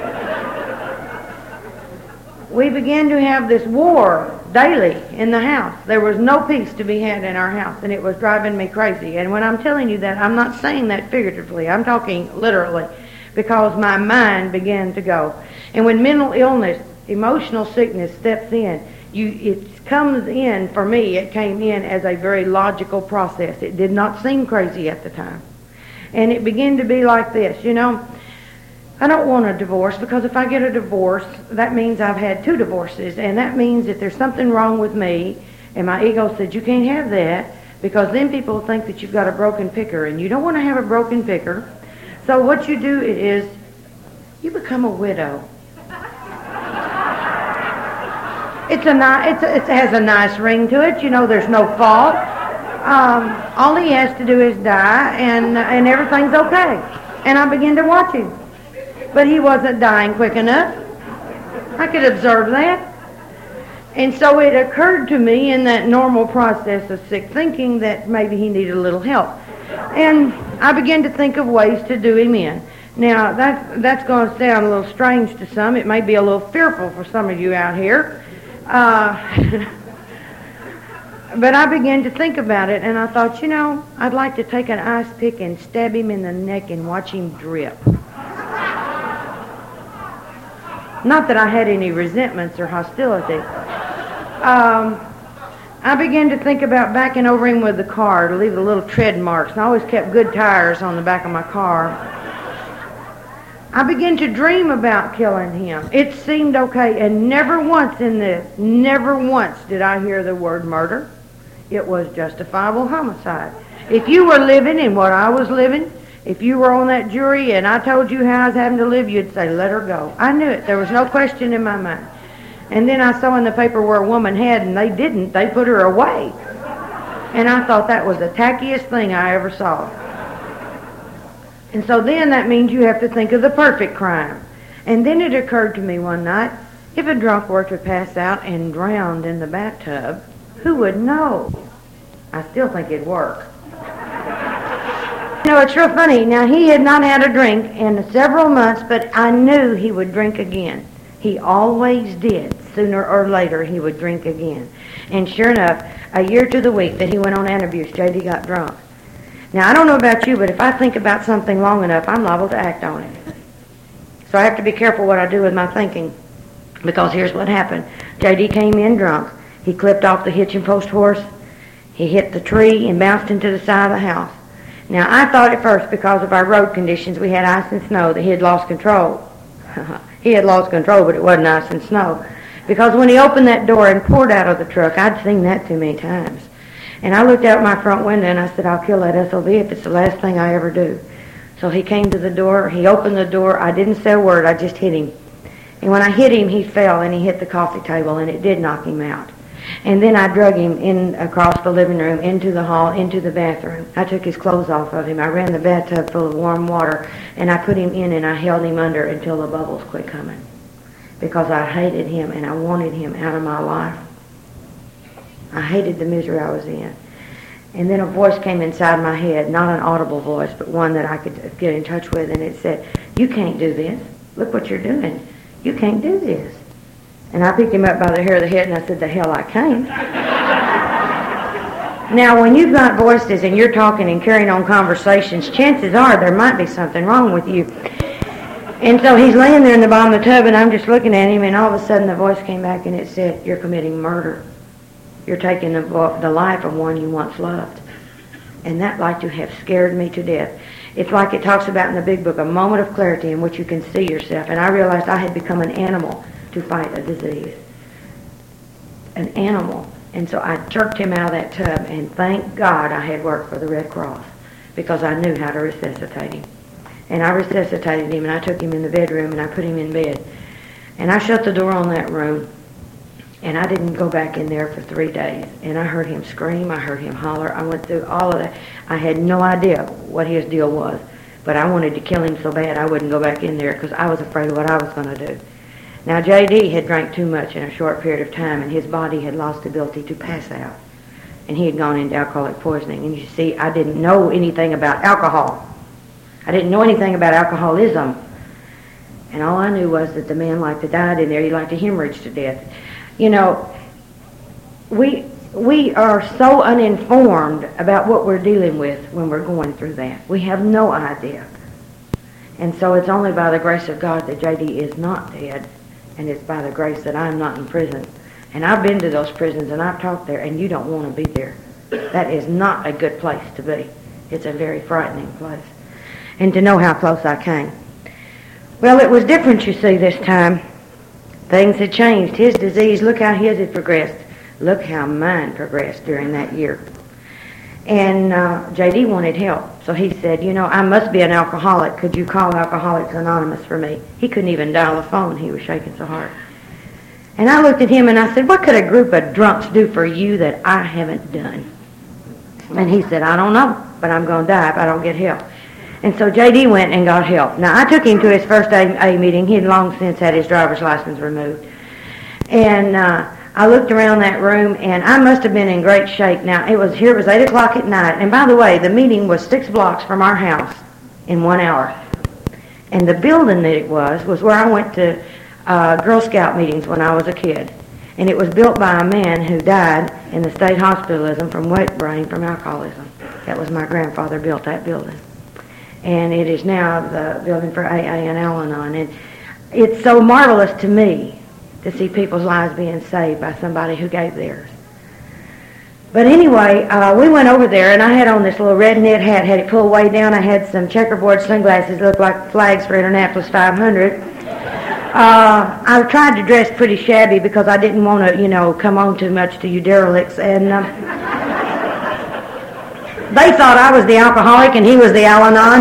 We began to have this war daily in the house. There was no peace to be had in our house, and it was driving me crazy. And when I'm telling you that, I'm not saying that figuratively. I'm talking literally, because my mind began to go. And when mental illness, emotional sickness steps in, it comes in, for me, it came in as a very logical process. It did not seem crazy at the time. And it began to be like this, I don't want a divorce, because if I get a divorce, that means I've had 2 divorces, and that means that there's something wrong with me, and my ego said, you can't have that, because then people think that you've got a broken picker, and you don't want to have a broken picker. So what you do is, you become a widow. It has a nice ring to it, there's no fault. All he has to do is die, and everything's okay. And I began to watch him. But he wasn't dying quick enough. I could observe that. And so it occurred to me in that normal process of sick thinking that maybe he needed a little help. And I began to think of ways to do him in. Now, that's going to sound a little strange to some. It may be a little fearful for some of you out here. But I began to think about it, and I thought, I'd like to take an ice pick and stab him in the neck and watch him drip. Not that I had any resentments or hostility. I began to think about backing over him with the car to leave the little tread marks. And I always kept good tires on the back of my car. I began to dream about killing him. It seemed okay, and never once did I hear the word murder. It was justifiable homicide. If you were living in what I was living, if you were on that jury and I told you how I was having to live, you'd say, let her go. I knew it. There was no question in my mind. And then I saw in the paper where a woman had, and they didn't. They put her away. And I thought that was the tackiest thing I ever saw. And so then that means you have to think of the perfect crime. And then it occurred to me one night, if a drunk were to pass out and drowned in the bathtub, who would know? I still think it'd work. You know, it's real funny. Now, he had not had a drink in several months, but I knew he would drink again. He always did. Sooner or later, he would drink again. And sure enough, a year to the week that he went on antabuse, J.D. got drunk. Now, I don't know about you, but if I think about something long enough, I'm liable to act on it. So I have to be careful what I do with my thinking, because here's what happened. J.D. came in drunk. He clipped off the hitching post horse. He hit the tree and bounced into the side of the house. Now, I thought at first, because of our road conditions, we had ice and snow, that he had lost control. He had lost control, but it wasn't ice and snow. Because when he opened that door and poured out of the truck, I'd seen that too many times. And I looked out my front window and I said, I'll kill that SOB if it's the last thing I ever do. So he came to the door. He opened the door. I didn't say a word. I just hit him. And when I hit him, he fell and he hit the coffee table, and it did knock him out. And then I drug him in across the living room, into the hall, into the bathroom. I took his clothes off of him. I ran the bathtub full of warm water, and I put him in and I held him under until the bubbles quit coming. Because I hated him and I wanted him out of my life. I hated the misery I was in. And then a voice came inside my head, not an audible voice, but one that I could get in touch with, and it said, you can't do this. Look what you're doing. You can't do this. And I picked him up by the hair of the head and I said, the hell I can't. Now, when you've got voices and you're talking and carrying on conversations, chances are there might be something wrong with you. And so he's laying there in the bottom of the tub, and I'm just looking at him, and all of a sudden the voice came back and it said, you're committing murder. You're taking the life of one you once loved. And that like to have scared me to death. It's like it talks about in the big book, a moment of clarity in which you can see yourself. And I realized I had become an animal to fight a disease. An animal. And so I jerked him out of that tub, and thank God I had worked for the Red Cross, because I knew how to resuscitate him. And I resuscitated him, and I took him in the bedroom, and I put him in bed. And I shut the door on that room, and I didn't go back in there for 3 days. And I heard him scream, I heard him holler, I went through all of that. I had no idea what his deal was, but I wanted to kill him so bad I wouldn't go back in there because I was afraid of what I was going to do. Now, J.D. had drank too much in a short period of time, and his body had lost the ability to pass out. And he had gone into alcoholic poisoning. And you see, I didn't know anything about alcohol. I didn't know anything about alcoholism. And all I knew was that the man liked to die in there. He liked to hemorrhage to death. You know, we are so uninformed about what we're dealing with when we're going through that. We have no idea. And so it's only by the grace of God that J.D. is not dead, and it's by the grace that I'm not in prison. And I've been to those prisons, and I've talked there, and you don't want to be there. That is not a good place to be. It's a very frightening place. And to know how close I came. Well, it was different, you see, this time. Things had changed. His disease, look how his had progressed. Look how mine progressed during that year. And J.D. wanted help. So he said, you know, I must be an alcoholic. Could you call Alcoholics Anonymous for me? He couldn't even dial the phone. He was shaking so hard. And I looked at him and I said, what could a group of drunks do for you that I haven't done? And he said, I don't know, but I'm going to die if I don't get help. And so J.D. went and got help. Now, I took him to his first AA meeting. He had long since had his driver's license removed. And I looked around that room, and I must have been in great shape. Now, it was 8 o'clock at night. And by the way, the meeting was 6 blocks from our house in 1 hour. And the building that it was where I went to Girl Scout meetings when I was a kid. And it was built by a man who died in the state hospitalism from wet brain from alcoholism. That was my grandfather built that building. And it is now the building for AA in Al-Anon. And it's so marvelous to me to see people's lives being saved by somebody who gave theirs. But anyway, we went over there, and I had on this little red knit hat, had it pulled way down. I had some checkerboard sunglasses that looked like flags for Indianapolis 500. I tried to dress pretty shabby because I didn't want to, come on too much to you derelicts. And they thought I was the alcoholic and he was the Al-Anon.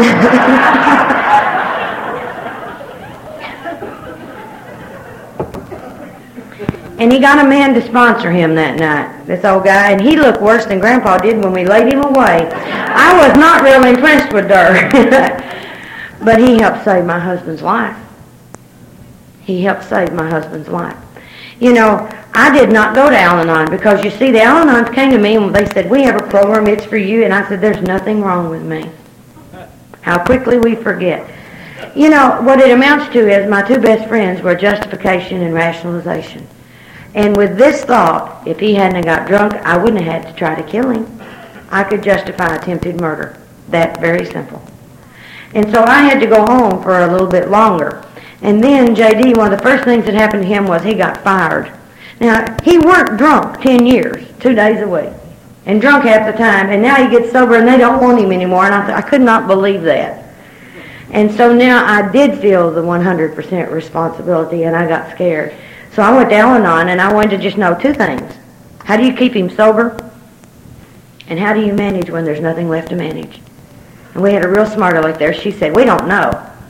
And he got a man to sponsor him that night, this old guy, and he looked worse than Grandpa did when we laid him away. I was not real impressed with Dirk, but he helped save my husband's life. He helped save my husband's life. I did not go to Al-Anon because, you see, the Al-Anons came to me and they said, we have a program, it's for you, and I said, there's nothing wrong with me. How quickly we forget. What it amounts to is my two best friends were justification and rationalization. And with this thought, if he hadn't got drunk, I wouldn't have had to try to kill him. I could justify attempted murder. That very simple. And so I had to go home for a little bit longer. And then J.D., one of the first things that happened to him was he got fired. Now, he worked drunk 10 years, 2 days a week, and drunk half the time, and now he gets sober and they don't want him anymore, and I could not believe that. And so now I did feel the 100% responsibility, and I got scared. So I went to Al-Anon, and I wanted to just know 2 things. How do you keep him sober? And how do you manage when there's nothing left to manage? And we had a real smart aleck there. She said, we don't know.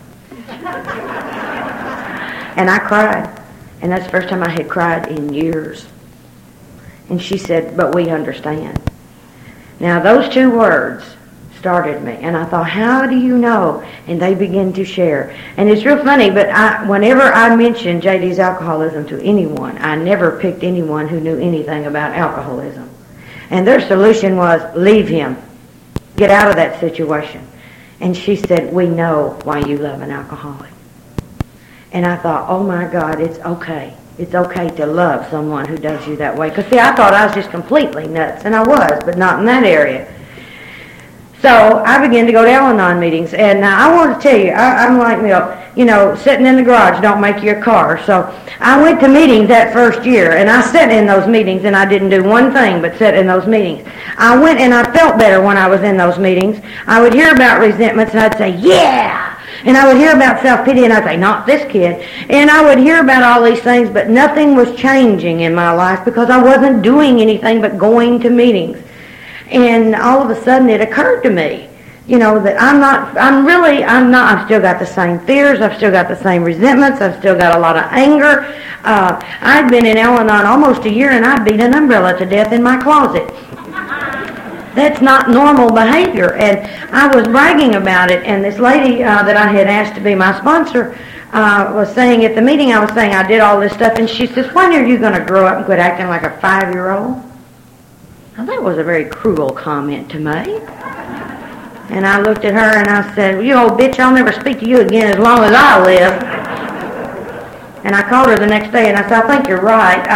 And I cried. And that's the first time I had cried in years. And she said, but we understand. Now, those 2 words started me. And I thought, how do you know? And they began to share. And it's real funny, but whenever I mentioned J.D.'s alcoholism to anyone, I never picked anyone who knew anything about alcoholism. And their solution was, leave him. Get out of that situation. And she said, we know why you love an alcoholic. And I thought, oh my God, it's okay. It's okay to love someone who does you that way. Because, see, I thought I was just completely nuts, and I was, but not in that area. So I began to go to Al-Anon meetings, and I want to tell you, I'm like, sitting in the garage don't make you a car. So I went to meetings that first year, and I sat in those meetings, and I didn't do one thing but sit in those meetings. I went, and I felt better when I was in those meetings. I would hear about resentments, and I'd say, yeah! And I would hear about self-pity, and I'd say, not this kid. And I would hear about all these things, but nothing was changing in my life because I wasn't doing anything but going to meetings. And all of a sudden it occurred to me, that I've still got the same fears, I've still got the same resentments, I've still got a lot of anger. I'd been in Al-Anon almost a year, and I beat an umbrella to death in my closet. That's not normal behavior. And I was bragging about it, and this lady that I had asked to be my sponsor was saying at the meeting, I was saying I did all this stuff, and she says, when are you going to grow up and quit acting like a 5-year-old? Now, that was a very cruel comment to me. And I looked at her and I said, you old bitch, I'll never speak to you again as long as I live. And I called her the next day and I said, I think you're right.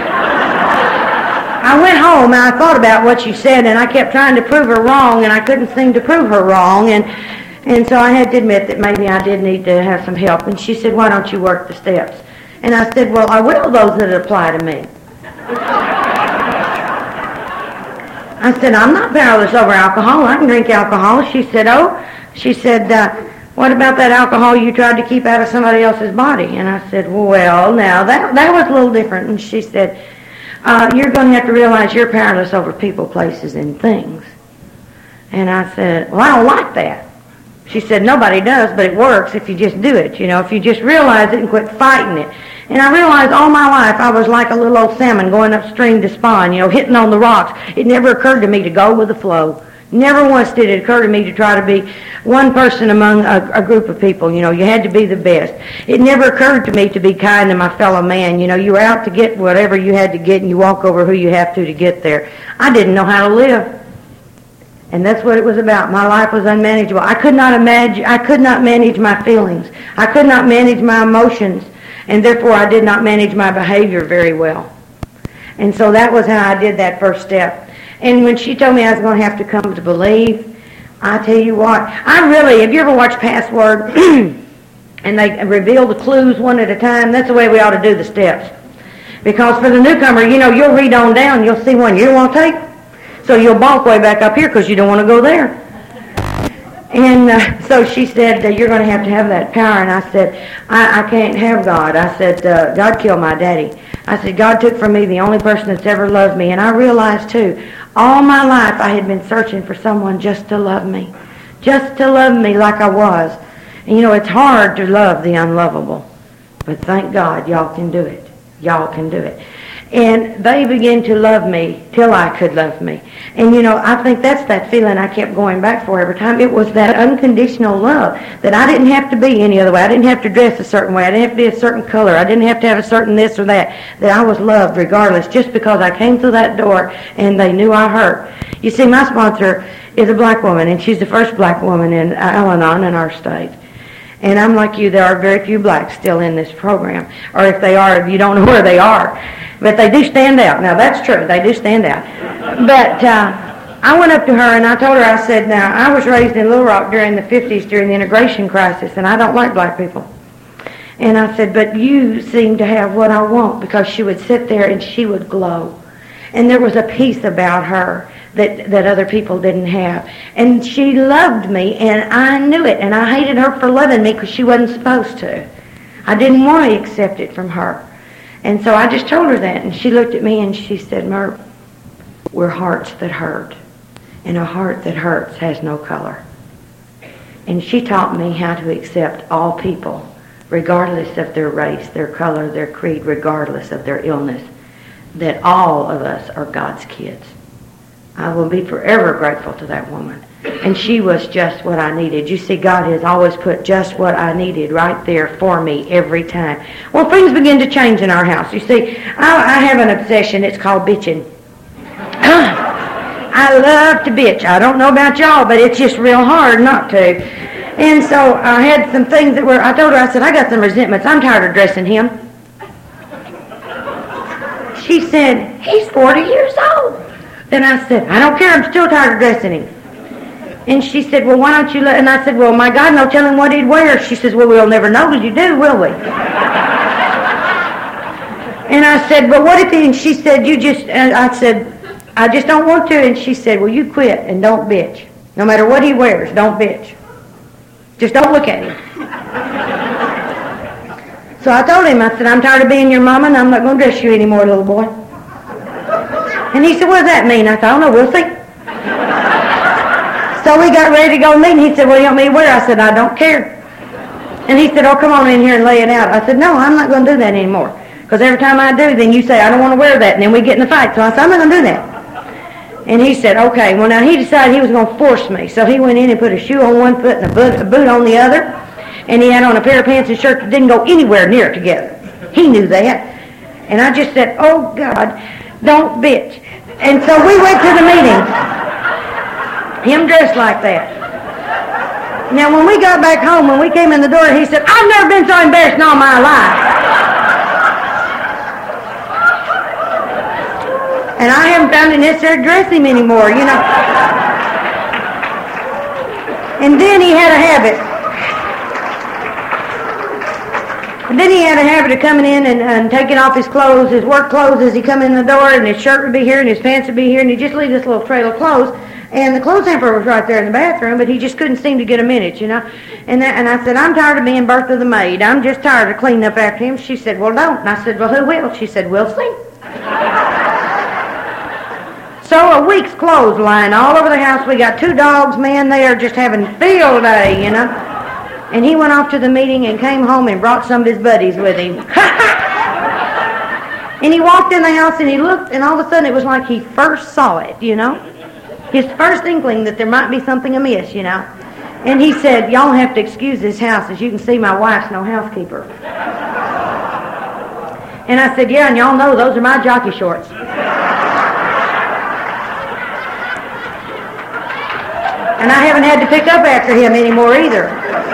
I went home and I thought about what she said, and I kept trying to prove her wrong, and I couldn't seem to prove her wrong. And so I had to admit that maybe I did need to have some help. And she said, why don't you work the steps? And I said, well, I will, those that apply to me. I said, I'm not powerless over alcohol. I can drink alcohol. She said, what about that alcohol you tried to keep out of somebody else's body? And I said, well, now, that was a little different. And she said, you're going to have to realize you're powerless over people, places, and things. And I said, well, I don't like that. She said, nobody does, but it works if you just do it, if you just realize it and quit fighting it. And I realized all my life I was like a little old salmon going upstream to spawn, hitting on the rocks. It never occurred to me to go with the flow. Never once did it occur to me to try to be one person among a group of people. You had to be the best. It never occurred to me to be kind to my fellow man. You were out to get whatever you had to get, and you walk over who you have to get there. I didn't know how to live. And that's what it was about. My life was unmanageable. I could not manage my feelings. I could not manage my emotions. And therefore, I did not manage my behavior very well. And so that was how I did that first step. And when she told me I was going to have to come to believe, I tell you what, have you ever watched Password? And they reveal the clues one at a time? That's the way we ought to do the steps. Because for the newcomer, you'll read on down, you'll see one you don't want to take. So you'll balk way back up here because you don't want to go there. And so she said, you're going to have that power. And I said, I can't have God. I said, God killed my daddy. I said, God took from me the only person that's ever loved me. And I realized, too, all my life I had been searching for someone just to love me. Just to love me like I was. And, you know, it's hard to love the unlovable. But thank God y'all can do it. Y'all can do it. And they began to love me till I could love me. And, you know, I think that's that feeling I kept going back for every time. It was that unconditional love that I didn't have to be any other way. I didn't have to dress a certain way. I didn't have to be a certain color. I didn't have to have a certain this or that. That I was loved regardless just because I came through that door and they knew I hurt. You see, my sponsor is a black woman, and she's the first black woman in Al-Anon in our state. And I'm like you, there are very few blacks still in this program. Or if they are, you don't know where they are. But they do stand out. Now, that's true. They do stand out. But I went up to her and I told her, I said, now, I was raised in Little Rock during the 50s, during the integration crisis, and I don't like black people. And I said, but you seem to have what I want, because she would sit there and she would glow. And there was a peace about her that other people didn't have. And she loved me, and I knew it. And I hated her for loving me because she wasn't supposed to. I didn't want to accept it from her. And so I just told her that. And she looked at me and she said, Merv, we're hearts that hurt. And a heart that hurts has no color. And she taught me how to accept all people, regardless of their race, their color, their creed, regardless of their illness. That all of us are God's kids. I will be forever grateful to that woman. And she was just what I needed. You see, God has always put just what I needed right there for me every time. Well, things begin to change in our house. You see, I have an obsession. It's called bitching. I love to bitch. I don't know about y'all, but it's just real hard not to. And so I had some things that were, I told her, I said, I got some resentments. I'm tired of dressing him. She said, he's 40 years old. Then I said, I don't care, I'm still tired of dressing him. And she said, well, why don't you let, and I said, well, my God, no telling what he'd wear. She says, well, we'll never know till you do, will we? And I said, but what if he, and she said, you just, and I said, I just don't want to. And she said, well, you quit and don't bitch. No matter what he wears, don't bitch. Just don't look at him. So I told him, I said, I'm tired of being your mama and I'm not going to dress you anymore, little boy. And he said, what does that mean? I said, I don't know, we'll see. So we got ready to go meet, and he said, what do you want me to wear? I said, I don't care. And he said, oh, come on in here and lay it out. I said, no, I'm not going to do that anymore. Because every time I do, then you say, I don't want to wear that, and then we get in a fight. So I said, I'm not going to do that. And he said, okay. Well, now he decided he was going to force me. So he went in and put a shoe on one foot and a boot on the other. And he had on a pair of pants and shirt that didn't go anywhere near together. He knew that. And I just said, oh, God, don't bitch. And so we went to the meeting. Him dressed like that. Now, when we got back home, when we came in the door, he said, I've never been so embarrassed in all my life. And I haven't found it necessary to dress him anymore, you know. And then he had a habit. Then he had a habit of coming in and taking off his clothes, his work clothes, as he come in the door, and his shirt would be here, and his pants would be here, and he'd just leave this little trail of clothes. And the clothes hamper was right there in the bathroom, but he just couldn't seem to get a minute, you know. And I said, I'm tired of being Bertha the maid. I'm just tired of cleaning up after him. She said, well, don't. And I said, well, who will? She said, we'll see. So a week's clothes lying all over the house. We got 2 dogs, man. They are just having field day, you know. And he went off to the meeting and came home and brought some of his buddies with him. And he walked in the house and he looked, and all of a sudden it was like he first saw it, you know. His first inkling that there might be something amiss, you know. And he said, y'all have to excuse this house. As you can see, my wife's no housekeeper. And I said, yeah, and y'all know those are my jockey shorts. And I haven't had to pick up after him anymore either.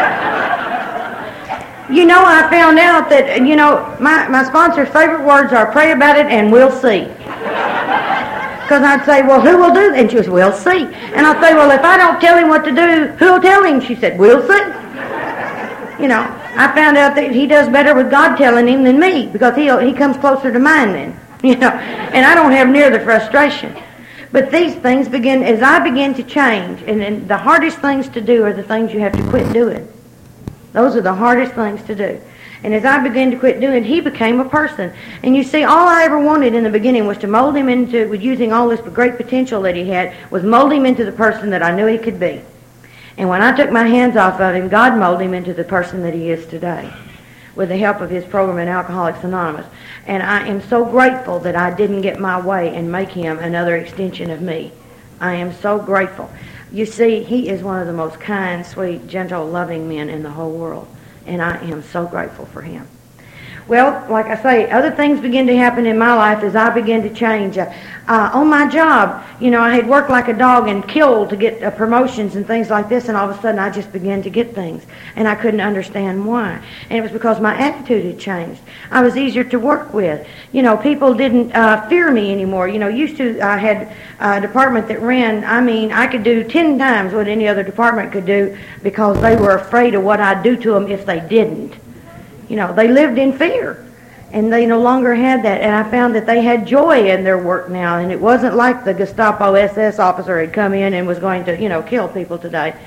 You know, I found out that, you know, my sponsor's favorite words are pray about it and we'll see. Because I'd say, well, who will do that? And she was, we'll see. And I'd say, well, if I don't tell him what to do, who'll tell him? She said, we'll see. You know, I found out that he does better with God telling him than me, because he comes closer to mine then, you know. And I don't have near the frustration. But these things begin, as I begin to change, and the hardest things to do are the things you have to quit doing. Those are the hardest things to do. And as I began to quit doing, he became a person. And you see, all I ever wanted in the beginning was to mold him into, with using all this great potential that he had, was mold him into the person that I knew he could be. And when I took my hands off of him, God molded him into the person that he is today, with the help of his program in Alcoholics Anonymous. And I am so grateful that I didn't get my way and make him another extension of me. I am so grateful. You see, he is one of the most kind, sweet, gentle, loving men in the whole world. And I am so grateful for him. Well, like I say, other things begin to happen in my life as I begin to change. On my job, I had worked like a dog and killed to get promotions and things like this, and all of a sudden I just began to get things. And I couldn't understand why. And it was because my attitude had changed. I was easier to work with. People didn't fear me anymore. Used to, I had a department that ran, I could do 10 times what any other department could do because they were afraid of what I'd do to them if they didn't. They lived in fear, and they no longer had that. And I found that they had joy in their work now, and it wasn't like the Gestapo SS officer had come in and was going to, kill people today.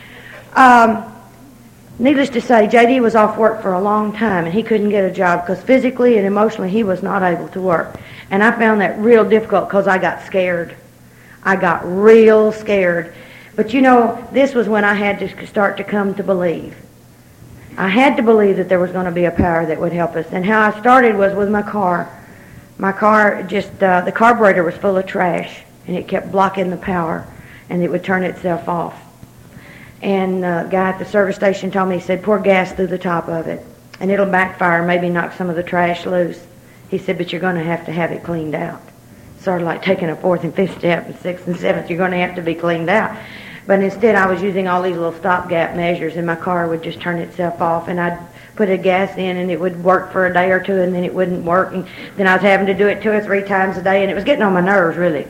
Needless to say, J.D. was off work for a long time, and he couldn't get a job because physically and emotionally he was not able to work. And I found that real difficult because I got scared. I got real scared. But this was when I had to start to come to believe. I had to believe that there was going to be a power that would help us. And how I started was with my car. My car the carburetor was full of trash, and it kept blocking the power, and it would turn itself off. And the guy at the service station told me, he said, pour gas through the top of it, and it'll backfire, maybe knock some of the trash loose. He said, but you're going to have it cleaned out. Sort of like taking a fourth and fifth step, and sixth and seventh, you're going to have to be cleaned out. But instead, I was using all these little stopgap measures, and my car would just turn itself off, and I'd put a gas in, and it would work for a day or two, and then it wouldn't work, and then I was having to do it 2 or 3 times a day, and it was getting on my nerves, really.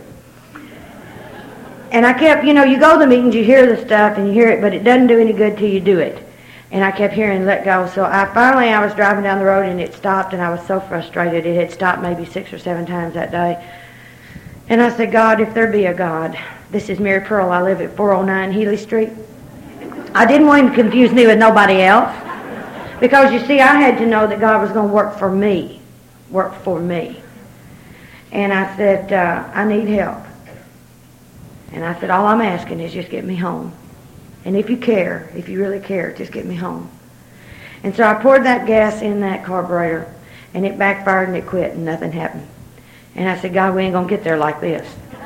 And I kept, you go to the meetings, you hear the stuff, and you hear it, but it doesn't do any good till you do it. And I kept hearing let go. So I was driving down the road, and it stopped, and I was so frustrated. It had stopped maybe 6 or 7 times that day. And I said, God, if there be a God, this is Mary Pearl. I live at 409 Healy Street. I didn't want him to confuse me with nobody else. Because, you see, I had to know that God was going to work for me. Work for me. And I said, I need help. And I said, all I'm asking is just get me home. And if you really care, just get me home. And so I poured that gas in that carburetor, and it backfired and it quit, and nothing happened. And I said, God, we ain't going to get there like this.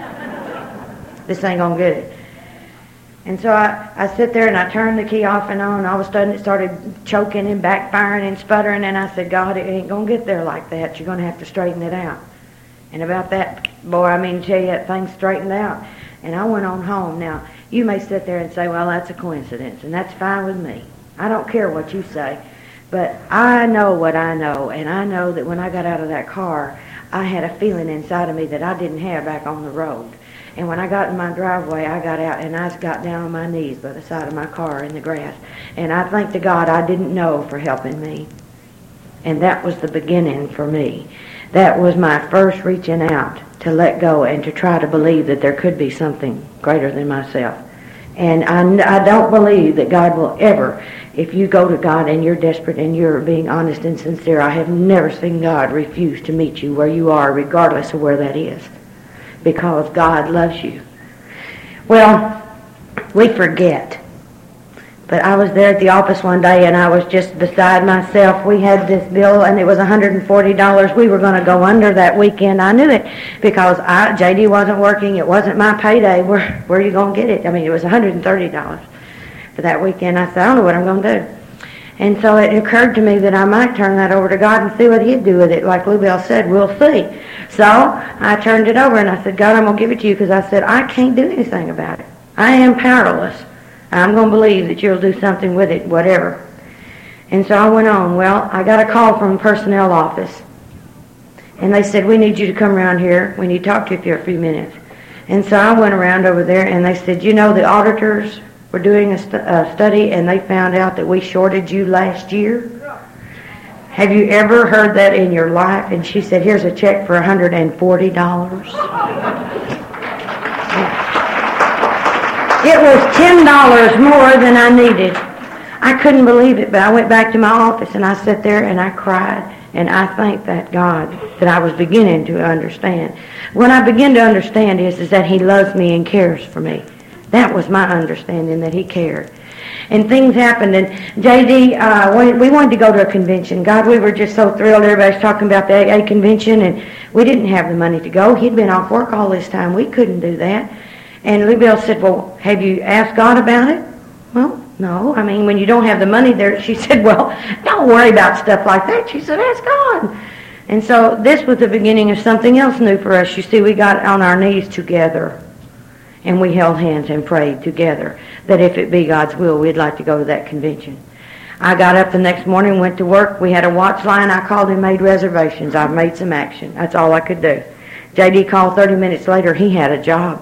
This ain't going to get it. And so I sit there and I turned the key off and on, and all of a sudden it started choking and backfiring and sputtering, and I said, God, it ain't going to get there like that. You're going to have to straighten it out. And about that, boy, tell you, that thing straightened out. And I went on home. Now, you may sit there and say, well, that's a coincidence, and that's fine with me. I don't care what you say. But I know what I know, and I know that when I got out of that car, I had a feeling inside of me that I didn't have back on the road. And when I got in my driveway, I got out and I got down on my knees by the side of my car in the grass. And I thank to God I didn't know for helping me. And that was the beginning for me. That was my first reaching out to let go and to try to believe that there could be something greater than myself. And I don't believe that God will ever, if you go to God and you're desperate and you're being honest and sincere, I have never seen God refuse to meet you where you are, regardless of where that is, because God loves you. Well, we forget. But I was there at the office one day, and I was just beside myself. We had this bill, and it was $140. We were going to go under that weekend. I knew it because J.D. wasn't working. It wasn't my payday. Where are you going to get it? It was $130 for that weekend. I said, I don't know what I'm going to do. And so it occurred to me that I might turn that over to God and see what he'd do with it. Like Lou Bell said, we'll see. So I turned it over, and I said, God, I'm going to give it to you, because I said, I can't do anything about it. I am powerless. I'm going to believe that you'll do something with it, whatever. And so I went on. Well, I got a call from the personnel office. And they said, we need you to come around here. We need to talk to you for a few minutes. And so I went around over there, and they said, the auditors were doing a study, and they found out that we shorted you last year. Have you ever heard that in your life? And she said, here's a check for $140. It was $10 more than I needed. I couldn't believe it, but I went back to my office and I sat there and I cried. And I thanked that God that I was beginning to understand. What I began to understand is that He loves me and cares for me. That was my understanding, that He cared. And things happened. And J.D., we wanted to go to a convention. God, we were just so thrilled. Everybody's talking about the AA convention, and we didn't have the money to go. He'd been off work all this time. We couldn't do that. And Lou Bell said, well, have you asked God about it? Well, no. I mean, when you don't have the money there, she said, well, don't worry about stuff like that. She said, ask God. And so this was the beginning of something else new for us. You see, we got on our knees together, and we held hands and prayed together that if it be God's will, we'd like to go to that convention. I got up the next morning, went to work. We had a watch line. I called and made reservations. I've made some action. That's all I could do. J.D. called 30 minutes later. He had a job.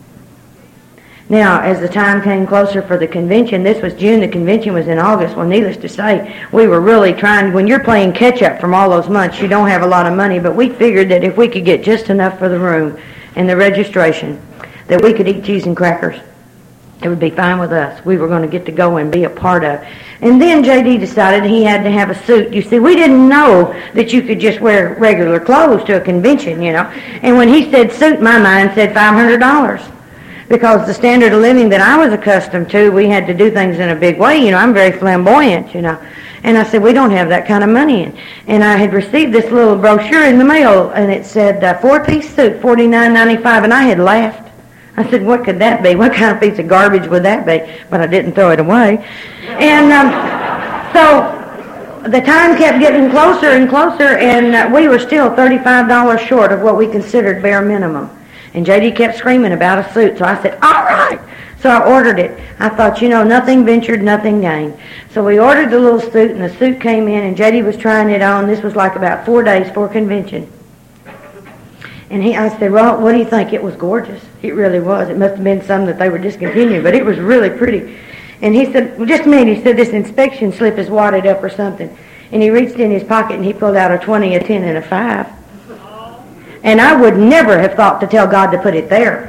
Now, as the time came closer for the convention, this was June, the convention was in August. Well, needless to say, we were really trying, when you're playing catch-up from all those months, you don't have a lot of money, but we figured that if we could get just enough for the room and the registration, that we could eat cheese and crackers, it would be fine with us. We were going to get to go and be a part of. And then J.D. decided he had to have a suit. You see, we didn't know that you could just wear regular clothes to a convention, you know. And when he said suit, my mind said $500. Because the standard of living that I was accustomed to, we had to do things in a big way. You know, I'm very flamboyant, you know. And I said, we don't have that kind of money. And I had received this little brochure in the mail, and it said, 4-piece suit, $49.95, and I had laughed. I said, what could that be? What kind of piece of garbage would that be? But I didn't throw it away. And so the time kept getting closer and closer, and we were still $35 short of what we considered bare minimum. And J.D. kept screaming about a suit, so I said, all right. So I ordered it. I thought, you know, nothing ventured, nothing gained. So we ordered the little suit, and the suit came in, and J.D. was trying it on. This was like about 4 days for convention. And I said, well, what do you think? It was gorgeous. It really was. It must have been some that they were discontinuing, but it was really pretty. And he said, well, just a minute. He said, this inspection slip is wadded up or something. And he reached in his pocket, and he pulled out a 20, a 10, and a 5. And I would never have thought to tell God to put it there.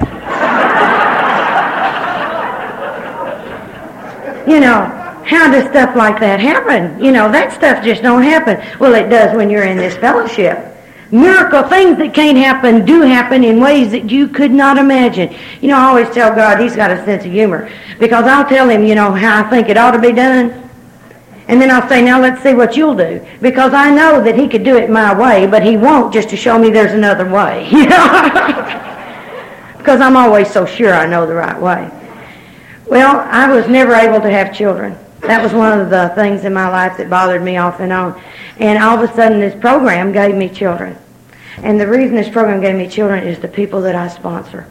You know, how does stuff like that happen? You know, that stuff just don't happen. Well, it does when you're in this fellowship. Miracle things that can't happen do happen in ways that you could not imagine. You know, I always tell God He's got a sense of humor. Because I'll tell Him, you know, how I think it ought to be done. And then I'll say, now let's see what you'll do. Because I know that He could do it my way, but He won't just to show me there's another way. You know? Because I'm always so sure I know the right way. Well, I was never able to have children. That was one of the things in my life that bothered me off and on. And all of a sudden this program gave me children. And the reason this program gave me children is the people that I sponsor.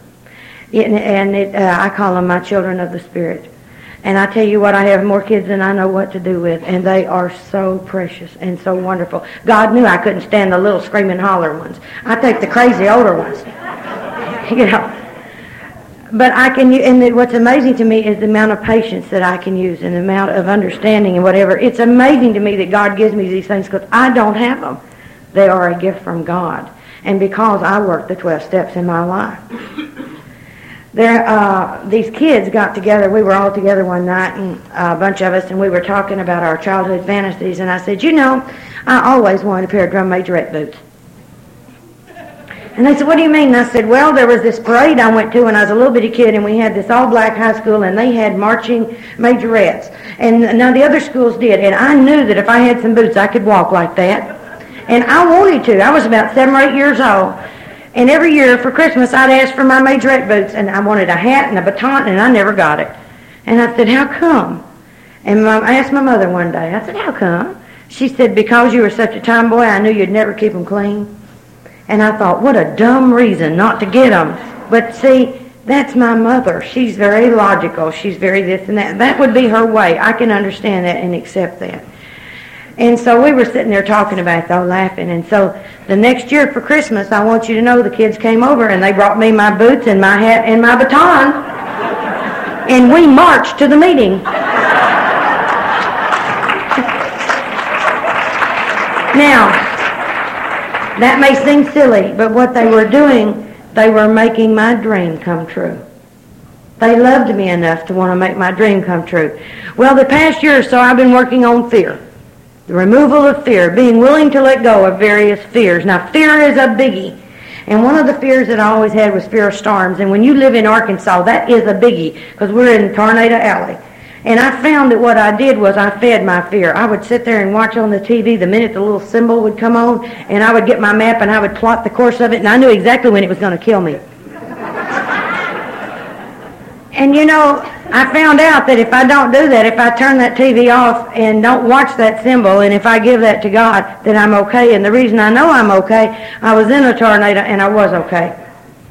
I call them my children of the Spirit. And I tell you what, I have more kids than I know what to do with, and they are so precious and so wonderful. God knew I couldn't stand the little screaming holler ones. I take the crazy older ones, you know. But I can, and what's amazing to me is the amount of patience that I can use and the amount of understanding and whatever. It's amazing to me that God gives me these things because I don't have them. They are a gift from God, and because I work the 12 steps in my life. These kids got together. We were all together one night, and a bunch of us, and we were talking about our childhood fantasies. And I said, you know, I always wanted a pair of drum majorette boots. And they said, what do you mean? And I said, well, there was this parade I went to when I was a little bitty kid, and we had this all-black high school, and they had marching majorettes. And none of the other schools did. And I knew that if I had some boots, I could walk like that. And I wanted to. I was about 7 or 8 years old. And every year for Christmas, I'd ask for my majorette boots, and I wanted a hat and a baton, and I never got it. And I said, how come? And I asked my mother one day, I said, how come? She said, because you were such a tomboy, I knew you'd never keep them clean. And I thought, what a dumb reason not to get them. But see, that's my mother. She's very logical. She's very this and that. That would be her way. I can understand that and accept that. And so we were sitting there talking about it, though, laughing. And so the next year for Christmas, I want you to know the kids came over and they brought me my boots and my hat and my baton. And we marched to the meeting. Now, that may seem silly, but what they were doing, they were making my dream come true. They loved me enough to want to make my dream come true. Well, the past year or so, I've been working on fear. The removal of fear, being willing to let go of various fears. Now, fear is a biggie. And one of the fears that I always had was fear of storms. And when you live in Arkansas, that is a biggie, because we're in Tornado Alley. And I found that what I did was I fed my fear. I would sit there and watch on the TV the minute the little symbol would come on, and I would get my map and I would plot the course of it, and I knew exactly when it was going to kill me. And you know, I found out that if I don't do that, if I turn that TV off and don't watch that symbol, and if I give that to God, then I'm okay. And the reason I know I'm okay, I was in a tornado and I was okay.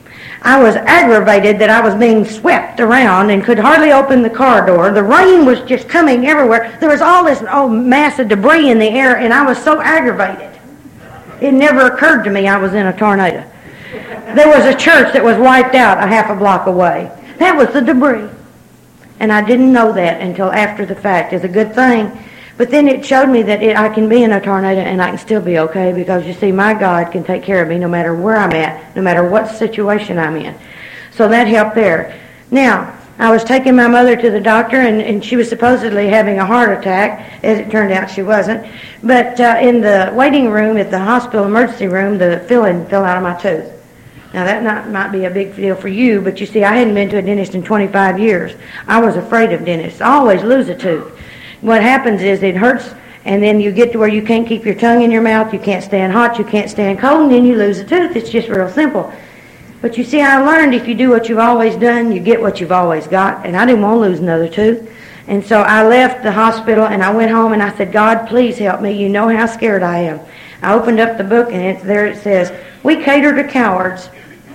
I was aggravated that I was being swept around and could hardly open the car door. The rain was just coming everywhere. There was all this mass of debris in the air, and I was so aggravated. It never occurred to me I was in a tornado. There was a church that was wiped out a half a block away. That was the debris. And I didn't know that until after the fact. It's a good thing. But then it showed me that I can be in a tornado and I can still be okay, because you see, my God can take care of me no matter where I'm at, no matter what situation I'm in. So that helped there. Now, I was taking my mother to the doctor, and she was supposedly having a heart attack. As it turned out, she wasn't. But in the waiting room at the hospital emergency room, the filling fell out of my tooth. Now, that might be a big deal for you, but you see, I hadn't been to a dentist in 25 years. I was afraid of dentists. I always lose a tooth. What happens is it hurts, and then you get to where you can't keep your tongue in your mouth, you can't stand hot, you can't stand cold, and then you lose a tooth. It's just real simple. But you see, I learned if you do what you've always done, you get what you've always got, and I didn't want to lose another tooth. And so I left the hospital, and I went home, and I said, God, please help me. You know how scared I am. I opened up the book, and there it says, we cater to cowards.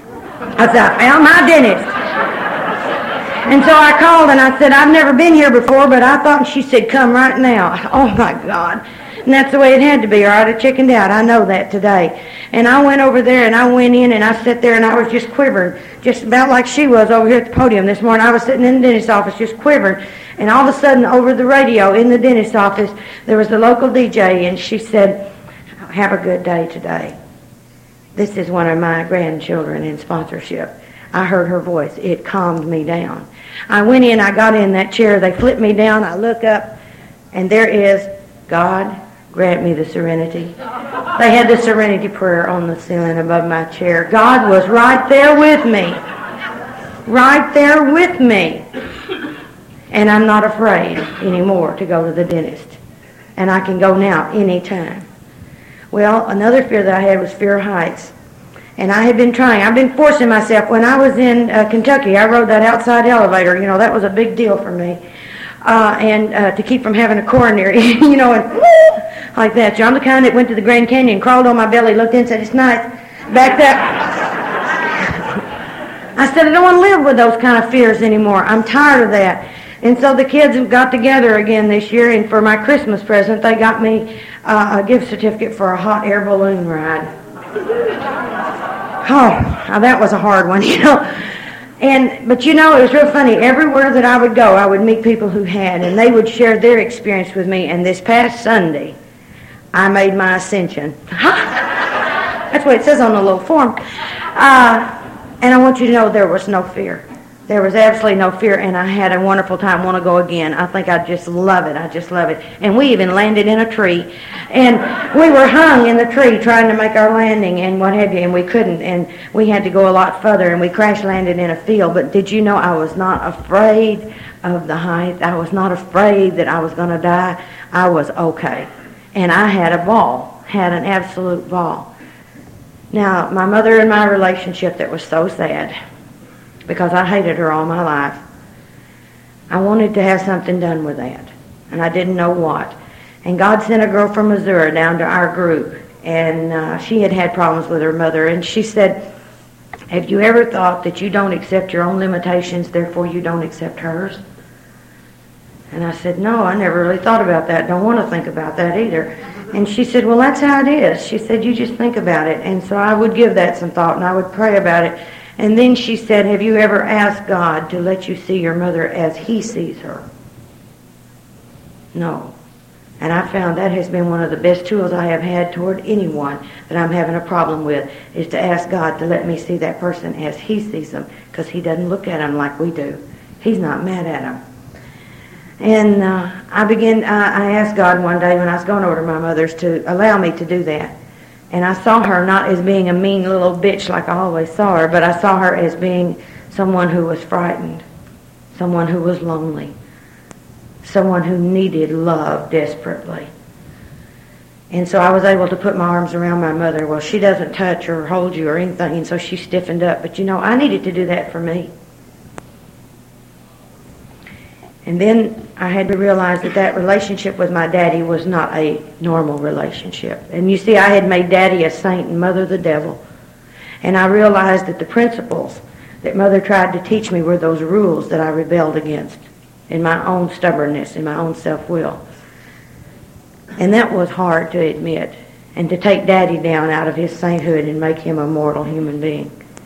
I said, I found my dentist. And so I called and I said, I've never been here before, but I thought, and she said, come right now. Oh my God. And that's the way it had to be, or I'd have chickened out. I know that today. And I went over there and I went in and I sat there and I was just quivering, just about like she was over here at the podium this morning. I was sitting in the dentist's office just quivering. And all of a sudden over the radio in the dentist's office, there was the local DJ, and she said, have a good day today. This is one of my grandchildren in sponsorship. I heard her voice. It calmed me down. I went in, I got in that chair, they flipped me down, I look up, and there is, God, grant me the serenity. They had the serenity prayer on the ceiling above my chair. God was right there with me. Right there with me. And I'm not afraid anymore to go to the dentist. And I can go now anytime. Well, another fear that I had was fear of heights. And I had been trying. I've been forcing myself. When I was in Kentucky, I rode that outside elevator. You know, that was a big deal for me. And to keep from having a coronary, you know, and like that. So I'm the kind that went to the Grand Canyon, crawled on my belly, looked in, said, it's nice. Backed up. I said, I don't want to live with those kind of fears anymore. I'm tired of that. And so the kids got together again this year, and for my Christmas present, they got me a gift certificate for a hot air balloon ride. Oh, now that was a hard one, you know. But you know, it was real funny. Everywhere that I would go, I would meet people who had, and they would share their experience with me. And this past Sunday, I made my ascension. That's what it says on the little form. And I want you to know there was no fear. There was absolutely no fear, and I had a wonderful time. Want to go again. I think I just love it. I just love it. And we even landed in a tree. And we were hung in the tree trying to make our landing and what have you, and we couldn't. And we had to go a lot further, and we crash landed in a field. But did you know I was not afraid of the height? I was not afraid that I was going to die. I was okay. And I had a ball, had an absolute ball. Now, my mother and my relationship that was so sad, because I hated her all my life. I wanted to have something done with that, and I didn't know what. And God sent a girl from Missouri down to our group, and she had had problems with her mother, and she said, have you ever thought that you don't accept your own limitations, therefore you don't accept hers? And I said, no, I never really thought about that. Don't want to think about that either. And she said, well, that's how it is. She said, you just think about it. And so I would give that some thought, and I would pray about it. And then she said, have you ever asked God to let you see your mother as He sees her? No. And I found that has been one of the best tools I have had toward anyone that I'm having a problem with, is to ask God to let me see that person as He sees them, because He doesn't look at them like we do. He's not mad at them. And I asked God one day when I was going over to my mother's to allow me to do that. And I saw her not as being a mean little bitch like I always saw her, but I saw her as being someone who was frightened, someone who was lonely, someone who needed love desperately. And so I was able to put my arms around my mother. Well, she doesn't touch or hold you or anything, and so she stiffened up. But I needed to do that for me. And then I had to realize that relationship with my daddy was not a normal relationship. And you see, I had made Daddy a saint and Mother the devil. And I realized that the principles that Mother tried to teach me were those rules that I rebelled against in my own stubbornness, in my own self-will. And that was hard to admit, and to take Daddy down out of his sainthood and make him a mortal human being.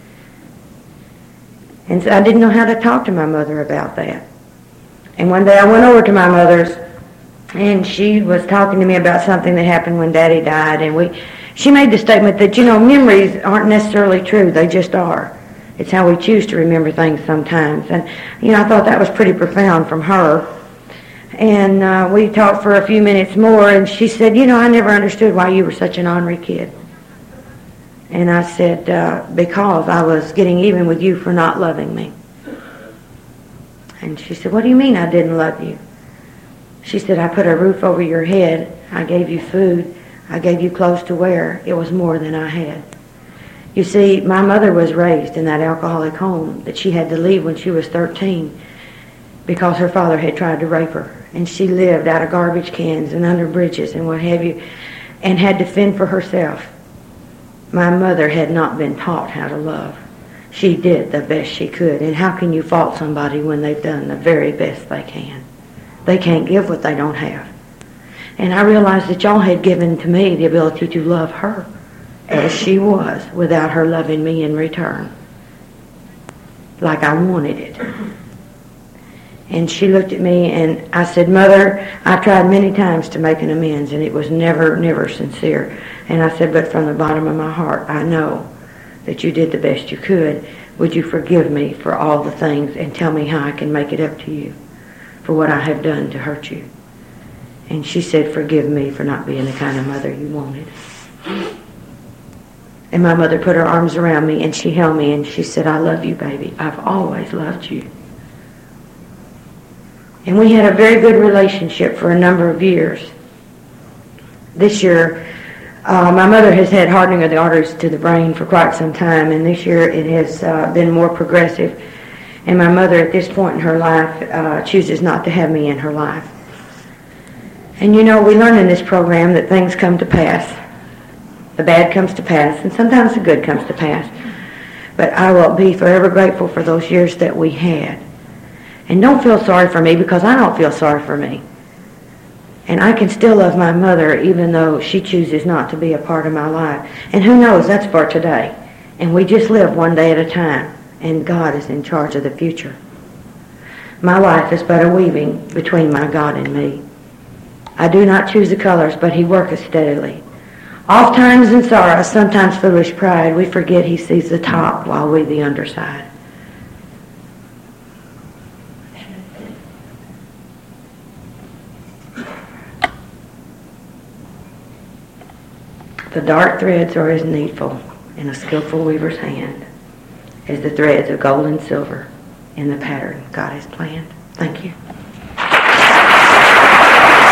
And so I didn't know how to talk to my mother about that. And one day I went over to my mother's, and she was talking to me about something that happened when Daddy died, and she made the statement that, memories aren't necessarily true, they just are. It's how we choose to remember things sometimes. And, I thought that was pretty profound from her. And we talked for a few minutes more, and she said, I never understood why you were such an ornery kid. And I said, because I was getting even with you for not loving me. And she said, what do you mean I didn't love you? She said, I put a roof over your head. I gave you food. I gave you clothes to wear. It was more than I had. You see, my mother was raised in that alcoholic home that she had to leave when she was 13 because her father had tried to rape her. And she lived out of garbage cans and under bridges and what have you, and had to fend for herself. My mother had not been taught how to love. She did the best she could. And how can you fault somebody when they've done the very best they can? They can't give what they don't have. And I realized that y'all had given to me the ability to love her as she was without her loving me in return, like I wanted it. And she looked at me and I said, Mother, I tried many times to make an amends and it was never sincere. And I said, but from the bottom of my heart, I know that you did the best you could. Would you forgive me for all the things and tell me how I can make it up to you for what I have done to hurt you? And she said, forgive me for not being the kind of mother you wanted. And my mother put her arms around me and she held me and she said, I love you, baby. I've always loved you. And we had a very good relationship for a number of years. This year, my mother has had hardening of the arteries to the brain for quite some time, and this year it has been more progressive. And my mother, at this point in her life, chooses not to have me in her life. And we learn in this program that things come to pass. The bad comes to pass, and sometimes the good comes to pass. But I will be forever grateful for those years that we had. And don't feel sorry for me, because I don't feel sorry for me. And I can still love my mother even though she chooses not to be a part of my life. And who knows, that's for today. And we just live one day at a time. And God is in charge of the future. My life is but a weaving between my God and me. I do not choose the colors, but He worketh steadily. Oft times in sorrow, sometimes foolish pride, we forget He sees the top while we the underside. The dark threads are as needful in a skillful weaver's hand as the threads of gold and silver in the pattern God has planned. Thank you.